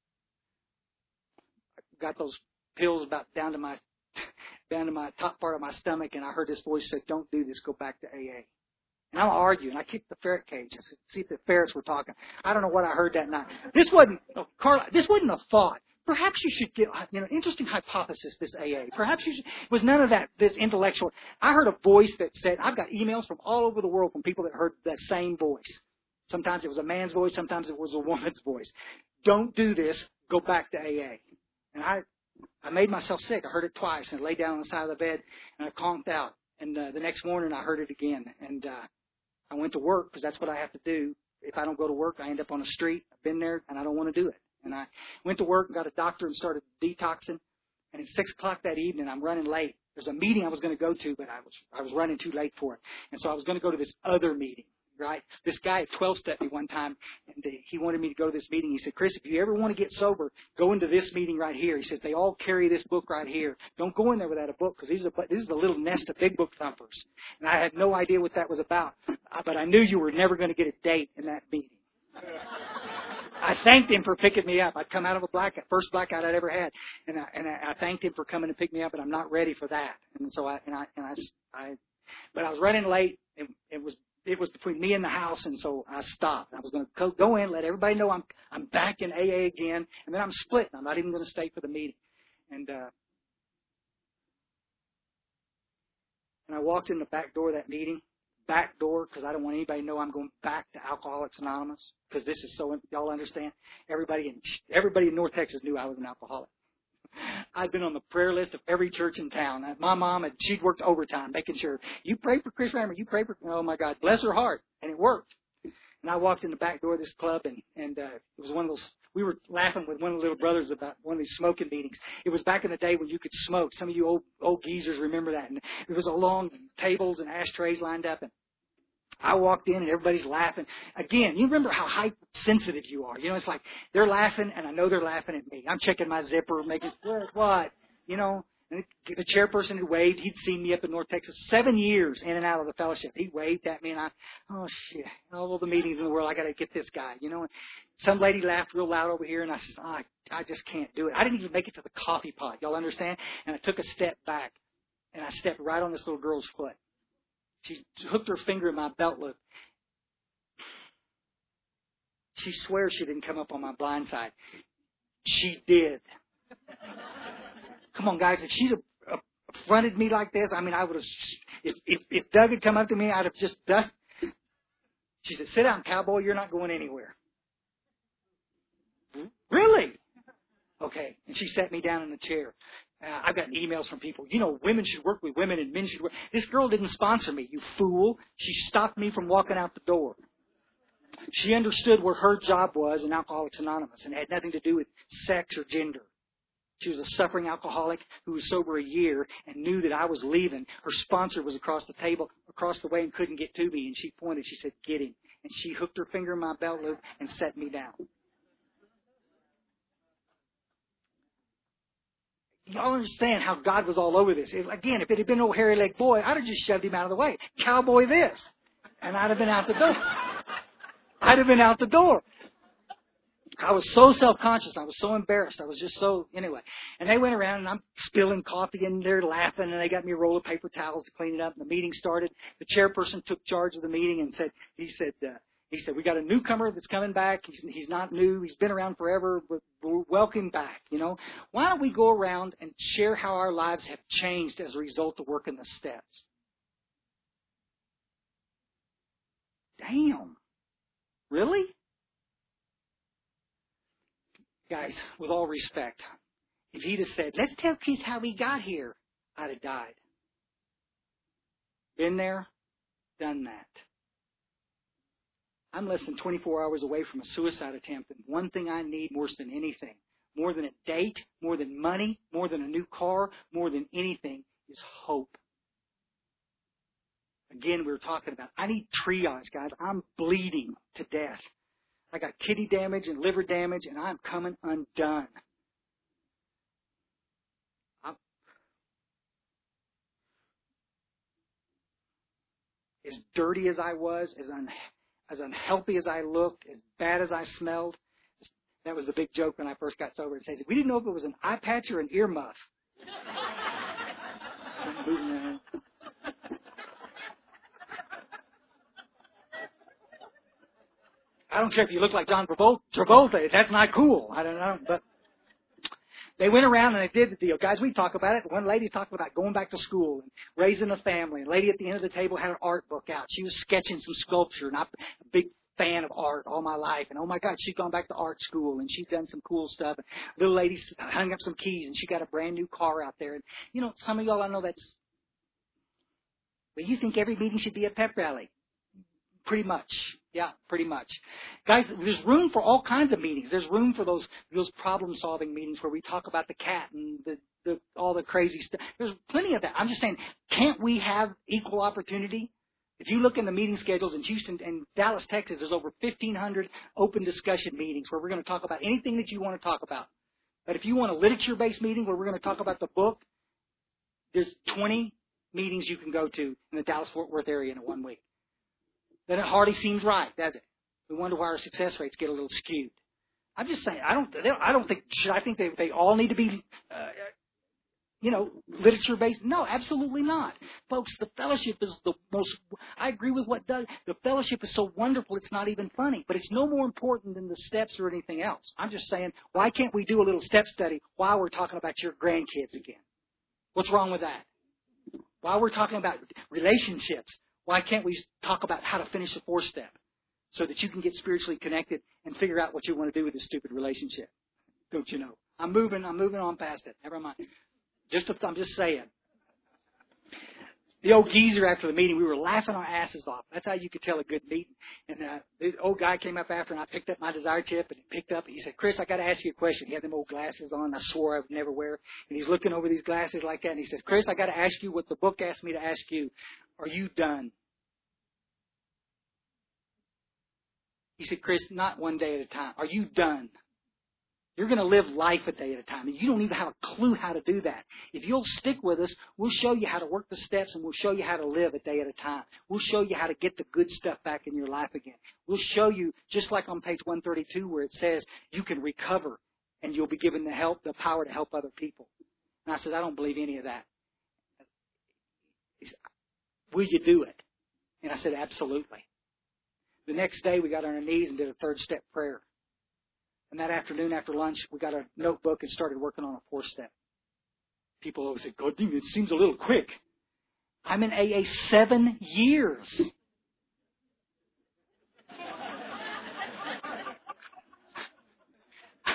Got those pills about down to my top part of my stomach, and I heard this voice say, "Don't do this. Go back to AA." And I'm arguing. I kicked the ferret cage. I said, see if the ferrets were talking. I don't know what I heard that night. This wasn't a thought. Perhaps you should get, interesting hypothesis, this AA. Perhaps you should, it was none of that, this intellectual. I heard a voice that said, I've got emails from all over the world from people that heard that same voice. Sometimes it was a man's voice. Sometimes it was a woman's voice. Don't do this. Go back to AA. And I made myself sick. I heard it twice and laid down on the side of the bed and I conked out. And the next morning I heard it again. And I went to work because that's what I have to do. If I don't go to work, I end up on the street. I've been there and I don't want to do it. And I went to work and got a doctor and started detoxing. And at 6 o'clock that evening, I'm running late. There's a meeting I was going to go to, but I was running too late for it. And so I was going to go to this other meeting, right? This guy 12-stepped me one time, and he wanted me to go to this meeting. He said, Chris, if you ever want to get sober, go into this meeting right here. He said, they all carry this book right here. Don't go in there without a book because this is a little nest of big book thumpers. And I had no idea what that was about. But I knew you were never going to get a date in that meeting. I thanked him for picking me up. I'd come out of a first blackout I'd ever had, and I thanked him for coming to pick me up. But I'm not ready for that. And so but I was running late. It was between me and the house, and so I stopped. I was going to go in, let everybody know I'm back in AA again, and then I'm splitting. I'm not even going to stay for the meeting. And I walked in the back door of that meeting. Back door, because I don't want anybody to know I'm going back to Alcoholics Anonymous, because this is so, y'all understand? Everybody in North Texas knew I was an alcoholic. I'd been on the prayer list of every church in town. My mom, she'd worked overtime, making sure, you pray for Chris Rammer, you pray for, oh my God, bless her heart. And it worked. And I walked in the back door of this club, and it was one of those, we were laughing with one of the little brothers about one of these smoking meetings. It was back in the day when you could smoke. Some of you old geezers remember that. And there was a long tables and ashtrays lined up, and I walked in and everybody's laughing. Again, you remember how hypersensitive you are. It's like they're laughing and I know they're laughing at me. I'm checking my zipper, making what? And the chairperson who waved, he'd seen me up in North Texas 7 years in and out of the fellowship. He waved at me and oh shit, all the meetings in the world, I got to get this guy, And some lady laughed real loud over here and I said, I just can't do it. I didn't even make it to the coffee pot. Y'all understand? And I took a step back and I stepped right on this little girl's foot. She hooked her finger in my belt loop. She swears she didn't come up on my blind side. She did. Come on, guys. If she'd have affronted me like this, I would have. If Doug had come up to me, I'd have just dust. She said, sit down, cowboy, you're not going anywhere. Really? Okay. And she sat me down in the chair. I've got emails from people. Women should work with women and men should work. This girl didn't sponsor me, you fool. She stopped me from walking out the door. She understood what her job was in Alcoholics Anonymous, and it had nothing to do with sex or gender. She was a suffering alcoholic who was sober a year and knew that I was leaving. Her sponsor was across the way, and couldn't get to me. And she pointed. She said, get him. And she hooked her finger in my belt loop and set me down. Y'all understand how God was all over this. If it had been an old hairy-legged boy, I'd have just shoved him out of the way. Cowboy this. And I'd have been out the door. I was so self-conscious. I was so embarrassed. I was just so, anyway. And they went around, and I'm spilling coffee, and they're laughing, and they got me a roll of paper towels to clean it up. And the meeting started. The chairperson took charge of the meeting and he said, we got a newcomer that's coming back. He's not new. He's been around forever. We're welcome back, Why don't we go around and share how our lives have changed as a result of working the steps? Damn. Really? Guys, with all respect, if he'd have said, let's tell kids how we got here, I'd have died. Been there, done that. I'm less than 24 hours away from a suicide attempt, and one thing I need more than anything, more than a date, more than money, more than a new car, more than anything, is hope. Again, we were talking about, I need triage, guys. I'm bleeding to death. I got kidney damage and liver damage, and I'm coming undone. As dirty as I was, as unhealthy as I looked, as bad as I smelled. That was the big joke when I first got sober. And said, we didn't know if it was an eye patch or an ear muff. I don't care if you look like John Travolta. That's not cool. I don't know. But they went around and they did the deal. Guys, we talk about it. One lady talked about going back to school and raising a family. A lady at the end of the table had an art book out. She was sketching some sculpture, and I'm a big fan of art all my life. And, oh, my God, she'd gone back to art school, and she'd done some cool stuff. And little lady hung up some keys, and she got a brand-new car out there. And, some of y'all, I know that's – well, you think every meeting should be a pep rally. Pretty much. Yeah, pretty much. Guys, there's room for all kinds of meetings. There's room for those problem-solving meetings where we talk about the cat and all the crazy stuff. There's plenty of that. I'm just saying, can't we have equal opportunity? If you look in the meeting schedules in Houston and Dallas, Texas, there's over 1,500 open discussion meetings where we're going to talk about anything that you want to talk about. But if you want a literature-based meeting where we're going to talk about the book, there's 20 meetings you can go to in the Dallas-Fort Worth area in 1 week. Then it hardly seems right, does it? We wonder why our success rates get a little skewed. I'm just saying, I think they all need to be, literature-based? No, absolutely not. Folks, the fellowship is the most, I agree with what Doug, the fellowship is so wonderful it's not even funny, but it's no more important than the steps or anything else. I'm just saying, why can't we do a little step study while we're talking about your grandkids again? What's wrong with that? While we're talking about relationships, why can't we talk about how to finish the 4-step so that you can get spiritually connected and figure out what you want to do with this stupid relationship? Don't you know? I'm moving on past it. Never mind. I'm just saying. The old geezer after the meeting, we were laughing our asses off. That's how you could tell a good meeting. And the old guy came up after, and I picked up my desire chip, and he picked up, and he said, Chris, I got to ask you a question. He had them old glasses on. I swore I would never wear. And he's looking over these glasses like that, and he says, Chris, I got to ask you what the book asked me to ask you. Are you done? He said, Chris, not one day at a time. Are you done? You're going to live life a day at a time, and you don't even have a clue how to do that. If you'll stick with us, we'll show you how to work the steps, and we'll show you how to live a day at a time. We'll show you how to get the good stuff back in your life again. We'll show you, just like on page 132 where it says you can recover, and you'll be given the power to help other people. And I said, I don't believe any of that. He said, will you do it? And I said, absolutely. The next day, we got on our knees and did a 3rd-step prayer. And that afternoon, after lunch, we got a notebook and started working on a 4-step. People always say, God, it seems a little quick. I'm in AA 7 years.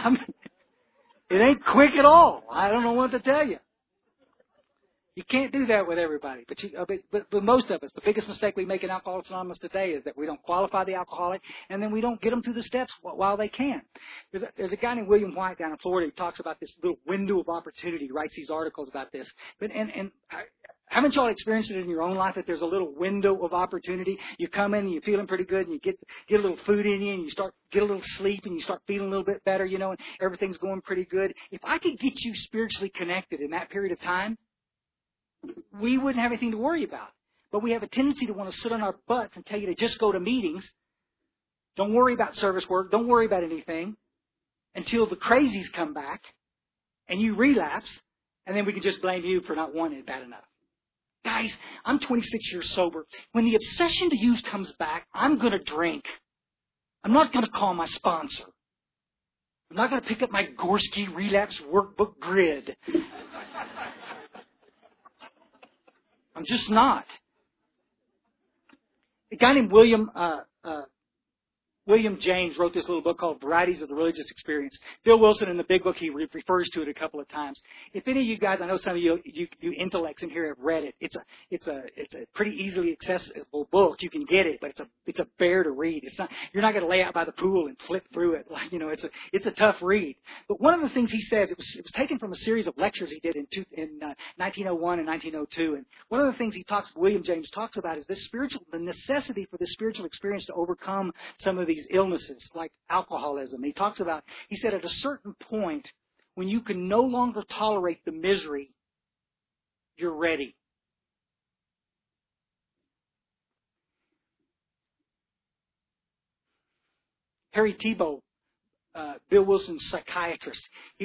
I mean, it ain't quick at all. I don't know what to tell you. You can't do that with everybody. But most of us, the biggest mistake we make in Alcoholics Anonymous today is that we don't qualify the alcoholic, and then we don't get them through the steps while they can. There's a guy named William White down in Florida who talks about this little window of opportunity. He writes these articles about this. Haven't y'all experienced it in your own life that there's a little window of opportunity? You come in and you're feeling pretty good, and you get a little food in you, and you get a little sleep, and you start feeling a little bit better, you know, and everything's going pretty good. If I could get you spiritually connected in that period of time, we wouldn't have anything to worry about. But we have a tendency to want to sit on our butts and tell you to just go to meetings. Don't worry about service work. Don't worry about anything until the crazies come back and you relapse, and then we can just blame you for not wanting it bad enough. Guys, I'm 26 years sober. When the obsession to use comes back, I'm going to drink. I'm not going to call my sponsor. I'm not going to pick up my Gorski Relapse Workbook Grid. I'm just not. A guy named William James wrote this little book called Varieties of the Religious Experience. Bill Wilson, in the big book, he refers to it a couple of times. If any of you guys, I know some of you intellects in here have read it. It's a pretty easily accessible book. You can get it, but it's a bear to read. You're not going to lay out by the pool and flip through it. Like, you know, it's a tough read. But one of the things he says, it was taken from a series of lectures he did in 1901 and 1902. And one of the things William James talks about is the necessity for this spiritual experience to overcome some of these illnesses like alcoholism. He said at a certain point, when you can no longer tolerate the misery, you're ready. Harry Tiebout, Bill Wilson's psychiatrist.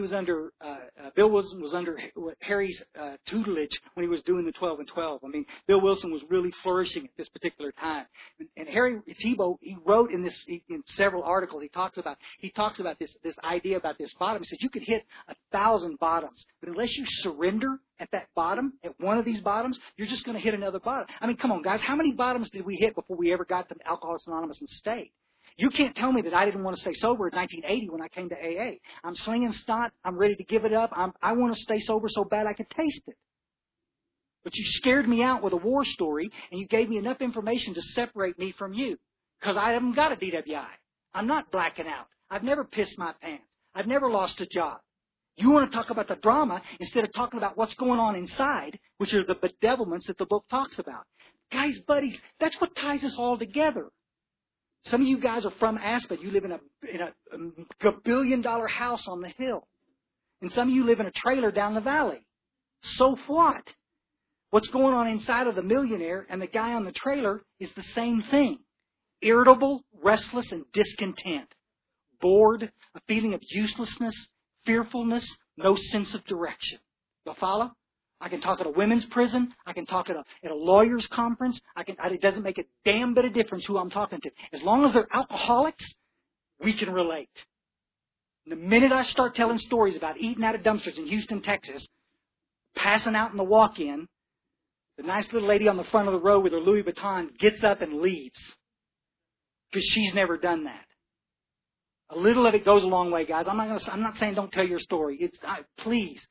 Bill Wilson was under Harry's tutelage when he was doing the 12 and 12. I mean, Bill Wilson was really flourishing at this particular time. And Harry Tiebout, he wrote in several articles, he talks about this idea about this bottom. He says you could hit 1,000 bottoms, but unless you surrender at that bottom, at one of these bottoms, you're just going to hit another bottom. I mean, come on, guys, how many bottoms did we hit before we ever got to Alcoholics Anonymous and stayed? You can't tell me that I didn't want to stay sober in 1980 when I came to AA. I'm slinging snot. I'm ready to give it up. I want to stay sober so bad I could taste it. But you scared me out with a war story, and you gave me enough information to separate me from you. Because I haven't got a DWI. I'm not blacking out. I've never pissed my pants. I've never lost a job. You want to talk about the drama instead of talking about what's going on inside, which are the bedevilments that the book talks about. Guys, buddies, that's what ties us all together. Some of you guys are from Aspen. You live in a billion-dollar house on the hill. And some of you live in a trailer down the valley. So what? What's going on inside of the millionaire and the guy on the trailer is the same thing. Irritable, restless, and discontent. Bored, a feeling of uselessness, fearfulness, no sense of direction. You'll follow? I can talk at a women's prison. I can talk at a lawyer's conference. It doesn't make a damn bit of difference who I'm talking to. As long as they're alcoholics, we can relate. And the minute I start telling stories about eating out of dumpsters in Houston, Texas, passing out in the walk-in, the nice little lady on the front of the row with her Louis Vuitton gets up and leaves because she's never done that. A little of it goes a long way, guys. I'm not saying don't tell your story. Please.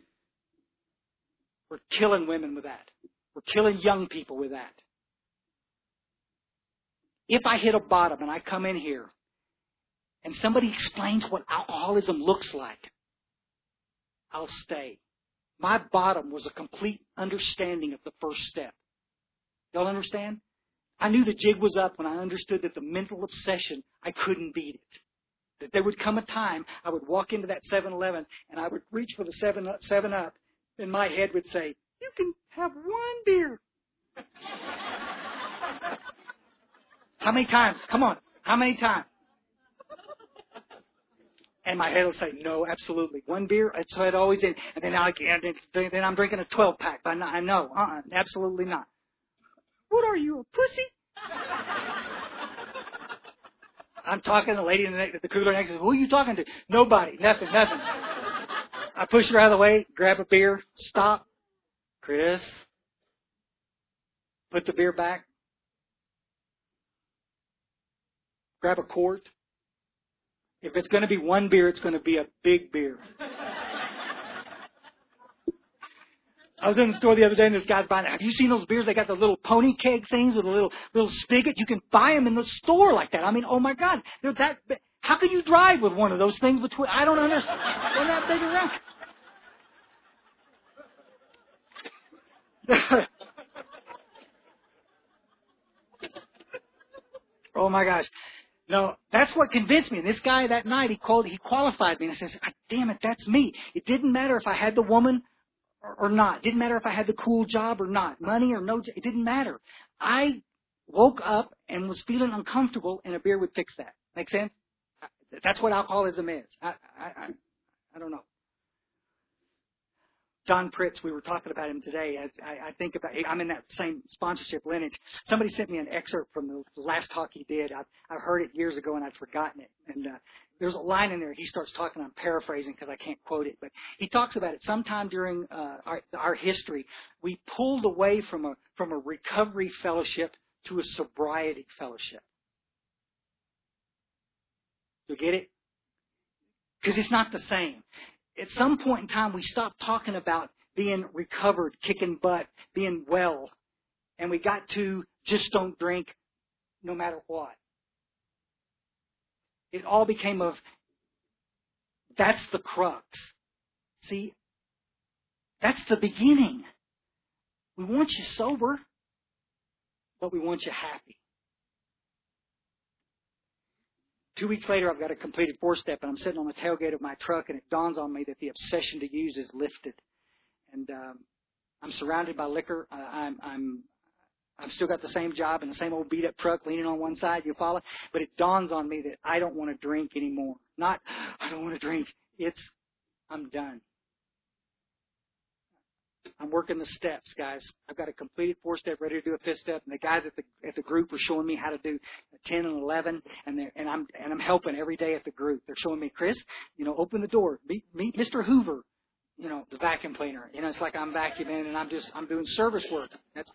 We're killing women with that. We're killing young people with that. If I hit a bottom and I come in here and somebody explains what alcoholism looks like, I'll stay. My bottom was a complete understanding of the first step. Y'all understand? I knew the jig was up when I understood that the mental obsession, I couldn't beat it. That there would come a time I would walk into that 7-Eleven and I would reach for the 7-Up. And my head would say, you can have one beer. How many times? Come on. How many times? And my head will say, no, absolutely. One beer? That's what it always is. And then I'm drinking a 12-pack. I know. Absolutely not. What are you, a pussy? I'm talking to the lady at the cooler next to me. Who are you talking to? Nobody. Nothing. I push her out of the way, grab a beer, stop. Chris, put the beer back. Grab a quart. If it's going to be one beer, it's going to be a big beer. I was in the store the other day and this guy's buying, have you seen those beers? They got the little pony keg things with a little spigot. You can buy them in the store like that. I mean, oh my God, they're that big. How can you drive with one of those things between? I don't understand. They're that big around. Oh my gosh. No, that's what convinced me. And this guy that night, he qualified me. And I said, damn it, that's me. It didn't matter if I had the woman or not. It didn't matter if I had the cool job or not. Money or no, it didn't matter. I woke up and was feeling uncomfortable, and a beer would fix that. Make sense? That's what alcoholism is. I don't know. Don Pritz, we were talking about him today. I think about, I'm in that same sponsorship lineage. Somebody sent me an excerpt from the last talk he did. I've heard it years ago and I'd forgotten it. And there's a line in there. He starts talking. I'm paraphrasing because I can't quote it, but he talks about it. Sometime during our history, we pulled away from a recovery fellowship to a sobriety fellowship. You get it? Because it's not the same. At some point in time, we stopped talking about being recovered, kicking butt, being well, and we got to just don't drink no matter what. It all became of, that's the crux. See, that's the beginning. We want you sober, but we want you happy. 2 weeks later, I've got a completed 4-step, and I'm sitting on the tailgate of my truck, and it dawns on me that the obsession to use is lifted. And I'm surrounded by liquor. I've still got the same job and the same old beat-up truck leaning on one side. You follow? But it dawns on me that I don't want to drink anymore. Not, I don't want to drink. It's, I'm done. I'm working the steps, guys. I've got a completed 4-step, ready to do a 5th step, and the guys at the group are showing me how to do 10 and 11, and I'm helping every day at the group. They're showing me, Chris, open the door, meet Mr. Hoover, the vacuum cleaner. It's like I'm vacuuming and I'm doing service work. That's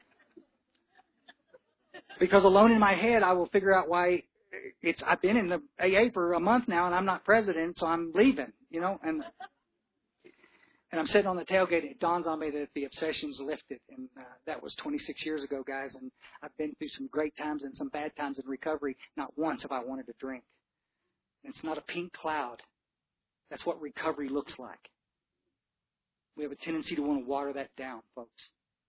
because alone in my head, I will figure out why I've been in the AA for a month now, and I'm not president, so I'm leaving, And I'm sitting on the tailgate, and it dawns on me that the obsession's lifted. And that was 26 years ago, guys. And I've been through some great times and some bad times in recovery. Not once have I wanted to drink. And it's not a pink cloud. That's what recovery looks like. We have a tendency to want to water that down, folks.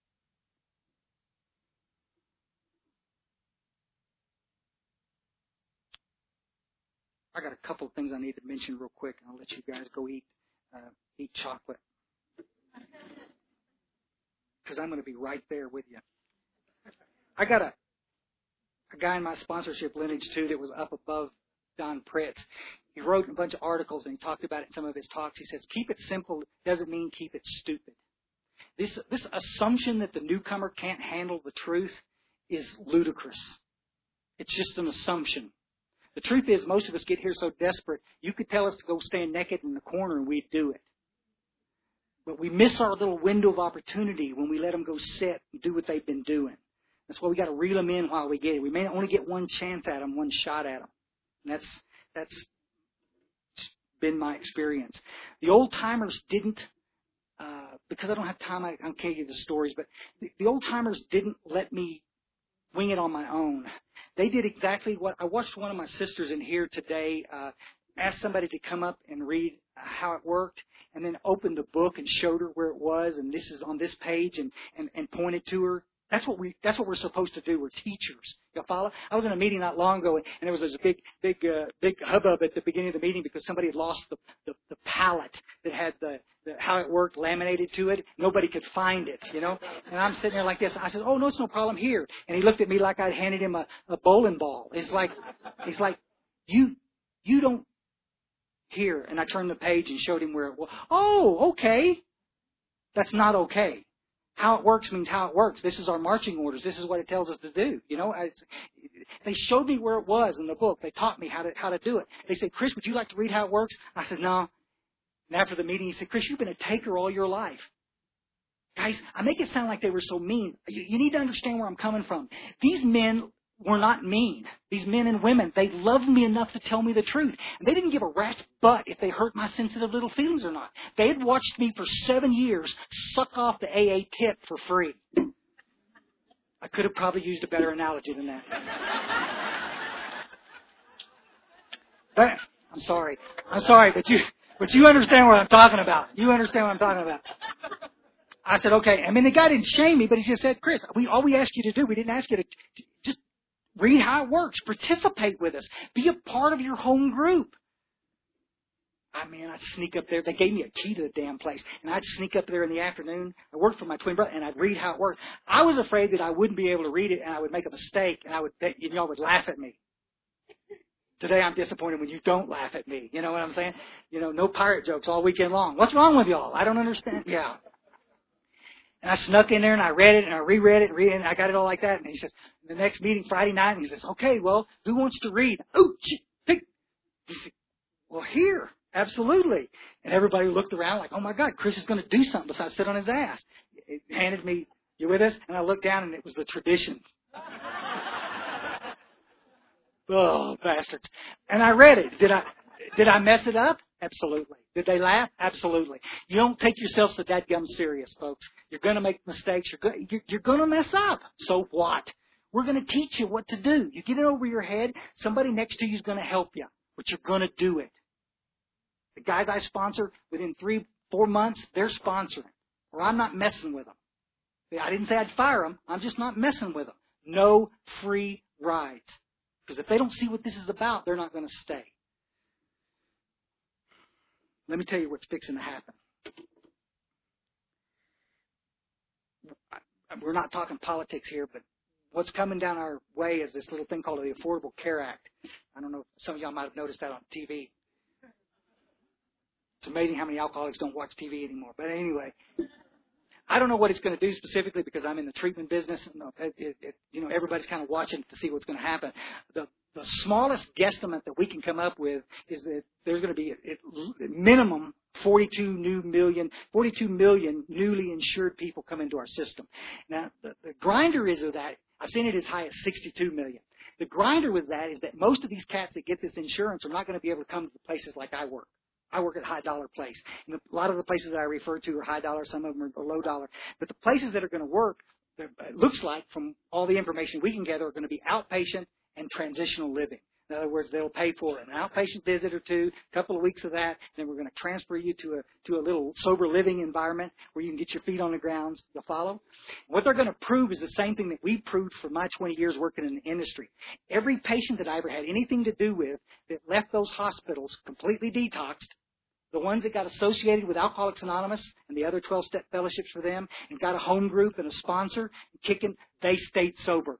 I got a couple of things I need to mention real quick, and I'll let you guys go eat chocolate. Because I'm going to be right there with you. I got a guy in my sponsorship lineage, too, that was up above Don Pritz. He wrote a bunch of articles, and he talked about it in some of his talks. He says, keep it simple doesn't mean keep it stupid. This assumption that the newcomer can't handle the truth is ludicrous. It's just an assumption. The truth is, most of us get here so desperate, you could tell us to go stand naked in the corner, and we'd do it. But we miss our little window of opportunity when we let them go sit and do what they've been doing. That's why we got to reel them in while we get it. We may only get one chance at them, one shot at them. And that's been my experience. The old timers didn't, because I don't have time, I can't give you the stories, but the old timers didn't let me wing it on my own. They did exactly what I watched one of my sisters in here today ask somebody to come up and read how it worked, and then opened the book and showed her where it was, and this is on this page, and pointed to her. That's what we're supposed to do. We're teachers. You follow? I was in a meeting not long ago, and there was this big hubbub at the beginning of the meeting because somebody had lost the palette that had the how it worked laminated to it. Nobody could find it, And I'm sitting there like this. I said, "Oh no, it's no problem here." And he looked at me like I'd handed him a bowling ball. He's like, you don't. Here, and I turned the page and showed him where it was. Oh, okay. That's not okay. How it works means how it works. This is our marching orders. This is what it tells us to do. They showed me where it was in the book. They taught me how to do it. They said, "Chris, would you like to read how it works?" I said, "No." And after the meeting, he said, "Chris, you've been a taker all your life." Guys, I make it sound like they were so mean. You need to understand where I'm coming from. These men were not mean. These men and women, they loved me enough to tell me the truth. And they didn't give a rat's butt if they hurt my sensitive little feelings or not. They had watched me for 7 years suck off the AA tip for free. I could have probably used a better analogy than that. But, I'm sorry, but you understand what I'm talking about. You understand what I'm talking about. I said, okay. I mean, the guy didn't shame me, but he just said, Chris, all we asked you to do, we didn't ask you to just read how it works. Participate with us. Be a part of your home group. I mean, I'd sneak up there. They gave me a key to the damn place. And I'd sneak up there in the afternoon. I worked for my twin brother, and I'd read how it worked. I was afraid that I wouldn't be able to read it, and I would make a mistake, and y'all would laugh at me. Today I'm disappointed when you don't laugh at me. You know what I'm saying? No pirate jokes all weekend long. What's wrong with y'all? I don't understand. Yeah. And I snuck in there and I read it and I reread it and I got it all like that. And he says, the next meeting Friday night, and he says, okay, well, who wants to read? Oh, pick. He said, well, here. Absolutely. And everybody looked around like, oh my God, Chris is going to do something besides sit on his ass. It handed me, you with us? And I looked down and it was the traditions. Oh, bastards. And I read it. Did I mess it up? Absolutely. Did they laugh? Absolutely. You don't take yourself so dadgum serious, folks. You're going to make mistakes. You're going to mess up. So what? We're going to teach you what to do. You get it over your head. Somebody next to you is going to help you, but you're going to do it. The guys I sponsor, within 3-4 months, they're sponsoring, or I'm not messing with them. I didn't say I'd fire them. I'm just not messing with them. No free rides. Because if they don't see what this is about, they're not going to stay. Let me tell you what's fixing to happen. We're not talking politics here, but what's coming down our way is this little thing called the Affordable Care Act. I don't know if some of y'all might have noticed that on TV. It's amazing how many alcoholics don't watch TV anymore. But anyway, I don't know what it's going to do specifically because I'm in the treatment business. Everybody's kind of watching to see what's going to happen. The smallest guesstimate that we can come up with is that there's going to be at minimum 42 million newly insured people come into our system. Now, the grinder is of that. I've seen it as high as 62 million. The grinder with that is that most of these cats that get this insurance are not going to be able to come to places like I work. I work at high dollar place. And a lot of the places that I refer to are high dollar. Some of them are low dollar. But the places that are going to work, it looks like from all the information we can gather, are going to be outpatient and transitional living. In other words, they'll pay for an outpatient visit or two, a couple of weeks of that, and then we're going to transfer you to a little sober living environment where you can get your feet on the ground. You'll follow? What they're going to prove is the same thing that we proved for my 20 years working in the industry. Every patient that I ever had anything to do with that left those hospitals completely detoxed, the ones that got associated with Alcoholics Anonymous and the other 12-step fellowships for them and got a home group and a sponsor and kicking, they stayed sober.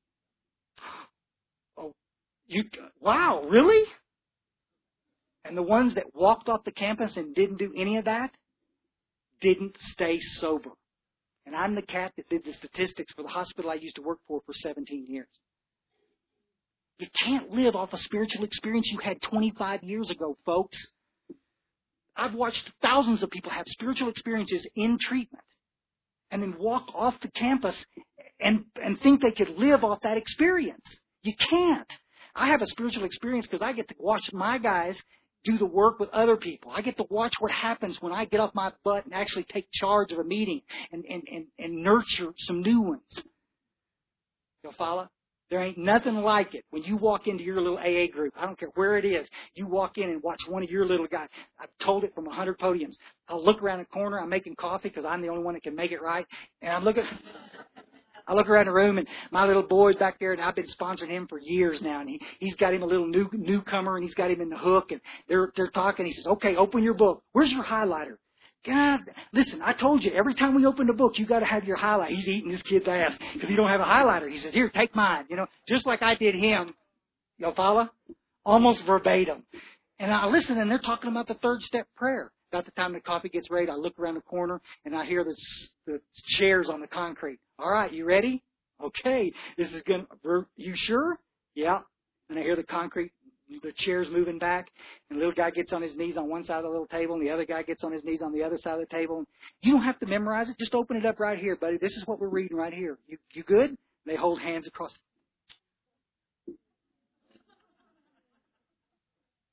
Oh, wow, really? And the ones that walked off the campus and didn't do any of that didn't stay sober. And I'm the cat that did the statistics for the hospital I used to work for 17 years. You can't live off a spiritual experience you had 25 years ago, folks. I've watched thousands of people have spiritual experiences in treatment and then walk off the campus and think they could live off that experience. You can't. I have a spiritual experience because I get to watch my guys do the work with other people. I get to watch what happens when I get off my butt and actually take charge of a meeting and nurture some new ones. You'll follow? There ain't nothing like it when you walk into your little AA group. I don't care where it is. You walk in and watch one of your little guys. I've told it from 100 podiums. I'll look around the corner. I'm making coffee because I'm the only one that can make it right. And I look around the room and my little boy's back there, and I've been sponsoring him for years now. And he's got him a little newcomer, and he's got him in the hook. And they're talking. He says, "Okay, open your book. Where's your highlighter?" God, listen, I told you, every time we open the book, you got to have your highlight. He's eating this kid's ass because he don't have a highlighter. He says, "Here, take mine." Just like I did him. Y'all follow? Almost verbatim. And I listen, and they're talking about the third step prayer. About the time the coffee gets ready, I look around the corner, and I hear the chairs on the concrete. All right, you ready? Okay. You sure? Yeah. And I hear the chairs moving back, and the little guy gets on his knees on one side of the little table, and the other guy gets on his knees on the other side of the table. You don't have to memorize it. Just open it up right here, buddy. This is what we're reading right here. You good? And they hold hands across.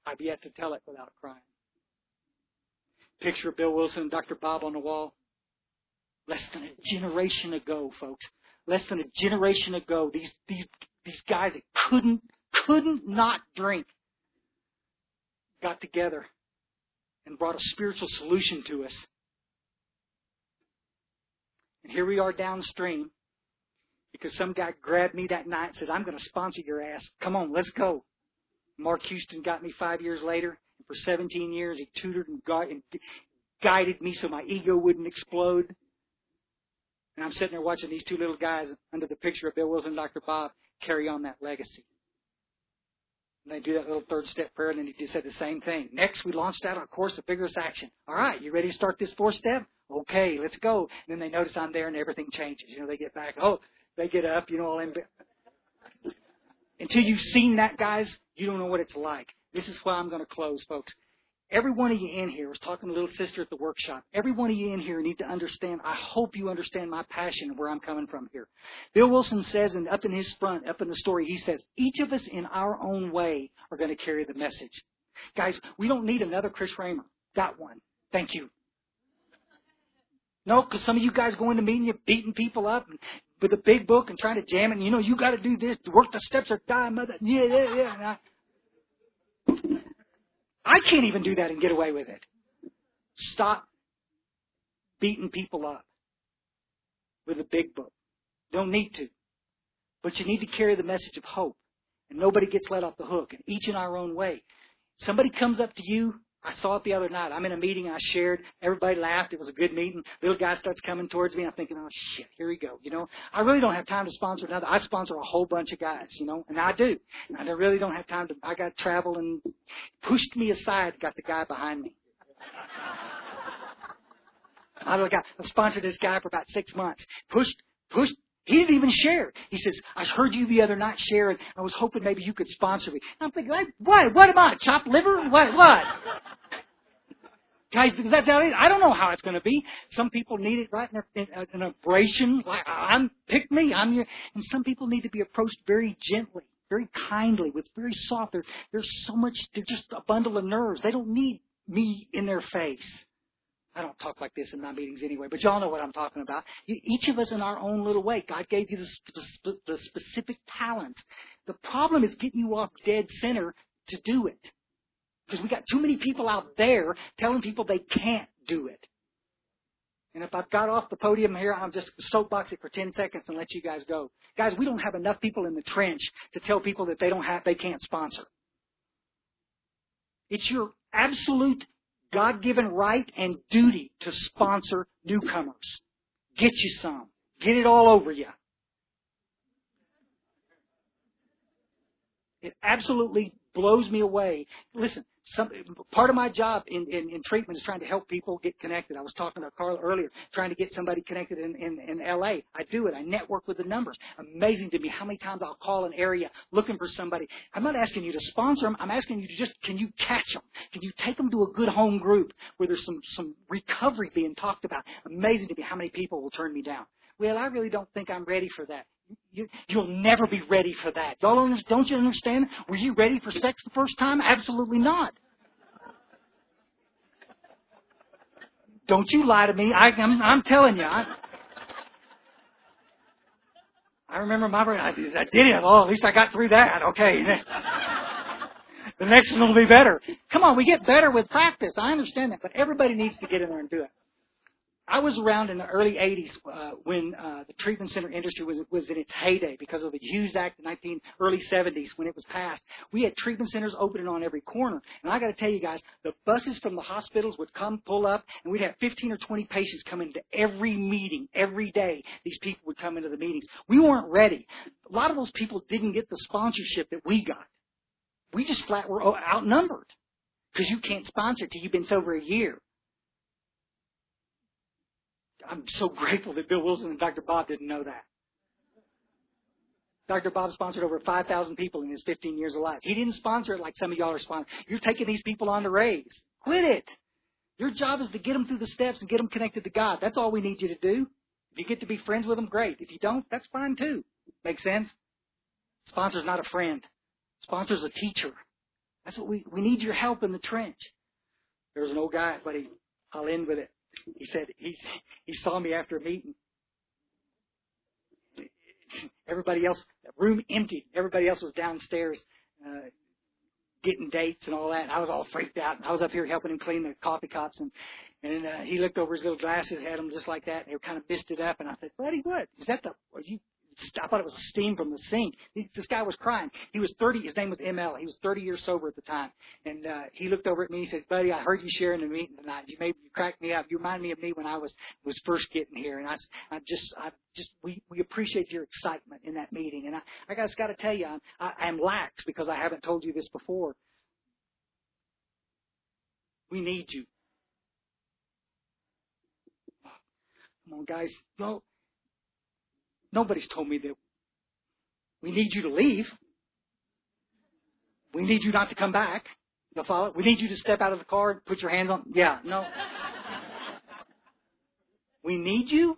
I've yet to tell it without crying. Picture of Bill Wilson and Dr. Bob on the wall. Less than a generation ago, folks. Less than a generation ago, these guys that couldn't not drink got together and brought a spiritual solution to us. And here we are downstream because some guy grabbed me that night and says, I'm going to sponsor your ass. Come on, let's go. Mark Houston got me 5 years later. And for 17 years, he tutored and guided me so my ego wouldn't explode. And I'm sitting there watching these two little guys under the picture of Bill Wilson and Dr. Bob carry on that legacy. And they do that little third step prayer, and then he just said the same thing. Next, we launched out on a course of vigorous action. All right, you ready to start this fourth step? Okay, let's go. And then they notice I'm there, and everything changes. You know, they get back. Oh, they get up. You know, all in. Until you've seen that, guys, you don't know what it's like. This is why I'm going to close, folks. Every one of you in here, I was talking to a little sister at the workshop. Every one of you in here need to understand, I hope you understand my passion and where I'm coming from here. Bill Wilson says, and up in his front, up in the story, he says, each of us in our own way are going to carry the message. Guys, we don't need another Chris Raymer. Got one. Thank you. No, because some of you guys go into meeting, you're beating people up with a big book and trying to jam it. And, you know, you got to do this, work the steps or die, mother. Yeah. I can't even do that and get away with it. Stop beating people up with a big book. Don't need to. But you need to carry the message of hope. And nobody gets let off the hook. And each in our own way. Somebody comes up to you. I saw it the other night. I'm in a meeting I shared. Everybody laughed. It was a good meeting. Little guy starts coming towards me. I'm thinking, oh, shit, here we go. You know, I really don't have time to sponsor another. I sponsor a whole bunch of guys, you know, and I do. And I really don't have time to. I got to travel and pushed me aside, got the guy behind me. I sponsored this guy for about 6 months. Pushed. He didn't even share. He says, I heard you the other night share, and I was hoping maybe you could sponsor me. And I'm thinking, what? What am I, chopped liver? What? Guys, because that's how it is. I don't know how it's going to be. Some people need it right in an abrasion, like, pick me, I'm your... And some people need to be approached very gently, very kindly, with very soft. There's so much, they're just a bundle of nerves. They don't need me in their face. I don't talk like this in my meetings anyway, but y'all know what I'm talking about. Each of us in our own little way. God gave you the specific talent. The problem is getting you off dead center to do it. Because we got too many people out there telling people they can't do it. And if I've got off the podium here, I'm just soapbox it for 10 seconds and let you guys go. Guys, we don't have enough people in the trench to tell people that they can't sponsor. It's your absolute God-given right and duty to sponsor newcomers. Get you some. Get it all over you. It absolutely blows me away. Listen, part of my job in treatment is trying to help people get connected. I was talking to Carl earlier, trying to get somebody connected in L.A. I do it. I network with the numbers. Amazing to me how many times I'll call an area looking for somebody. I'm not asking you to sponsor them. I'm asking you to just, can you catch them? Can you take them to a good home group where there's some recovery being talked about? Amazing to me how many people will turn me down. Well, I really don't think I'm ready for that. You'll never be ready for that. Y'all don't you understand? Were you ready for sex the first time? Absolutely not. Don't you lie to me. I'm telling you. I remember my brain. I did it. Oh, at least I got through that. Okay. The next one will be better. Come on, we get better with practice. I understand that. But everybody needs to get in there and do it. I was around in the early 80s when the treatment center industry was in its heyday because of the Hughes Act in early 70s when it was passed. We had treatment centers opening on every corner. And I got to tell you guys, the buses from the hospitals would come, pull up, and we'd have 15 or 20 patients come into every meeting, every day. These people would come into the meetings. We weren't ready. A lot of those people didn't get the sponsorship that we got. We just flat were outnumbered because you can't sponsor till you've been sober a year. I'm so grateful that Bill Wilson and Dr. Bob didn't know that. Dr. Bob sponsored over 5,000 people in his 15 years of life. He didn't sponsor it like some of y'all are sponsoring. You're taking these people on to raise. Quit it. Your job is to get them through the steps and get them connected to God. That's all we need you to do. If you get to be friends with them, great. If you don't, that's fine too. Make sense? Sponsor's not a friend. Sponsor's a teacher. That's what we need your help in the trench. There was an old guy, but I'll end with it. He said he saw me after a meeting. Everybody else, the room emptied. Everybody else was downstairs getting dates and all that. I was all freaked out. I was up here helping him clean the coffee cups, and he looked over his little glasses, had them just like that. They were kind of misted up, and I said, "Buddy, what is that? I thought it was steam from the sink." This guy was crying. He was 30. His name was ML. He was 30 years sober at the time. And he looked over at me and said, "Buddy, I heard you sharing the meeting tonight. You cracked me up. You remind me of me when I was first getting here." And we appreciate your excitement in that meeting. And I just got to tell you, I'm lax because I haven't told you this before. We need you. Come on, guys. No. Nobody's told me that we need you to leave. We need you not to come back. You'll follow? We need you to step out of the car and put your hands on. Yeah, no. We need you.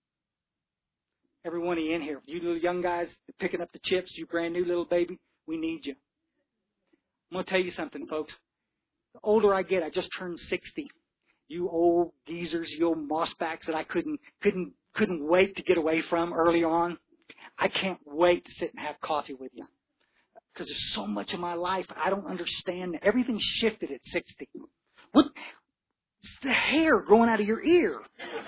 Every one of you in here. You little young guys picking up the chips, you brand new little baby, we need you. I'm going to tell you something, folks. The older I get, I just turned 60. You old geezers, you old mossbacks that I couldn't wait to get away from early on. I can't wait to sit and have coffee with you. Because there's so much of my life I don't understand. Everything shifted at 60. It's the hair growing out of your ear.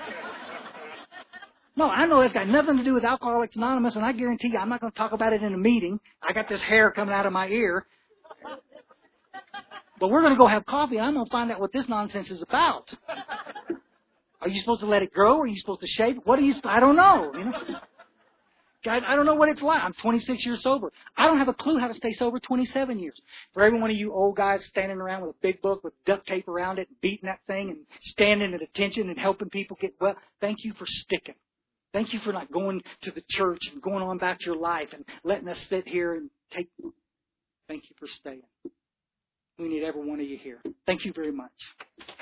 No, I know that's got nothing to do with Alcoholics Anonymous, and I guarantee you I'm not going to talk about it in a meeting. I got this hair coming out of my ear. But we're going to go have coffee, and I'm going to find out what this nonsense is about. Are you supposed to let it grow? Are you supposed to shave? I don't know. You know? I don't know what it's like. I'm 26 years sober. I don't have a clue how to stay sober 27 years. For every one of you old guys standing around with a big book with duct tape around it, beating that thing and standing at attention and helping people get well, thank you for sticking. Thank you for not going to the church and going on about your life and letting us sit here and take. Thank you for staying. We need every one of you here. Thank you very much.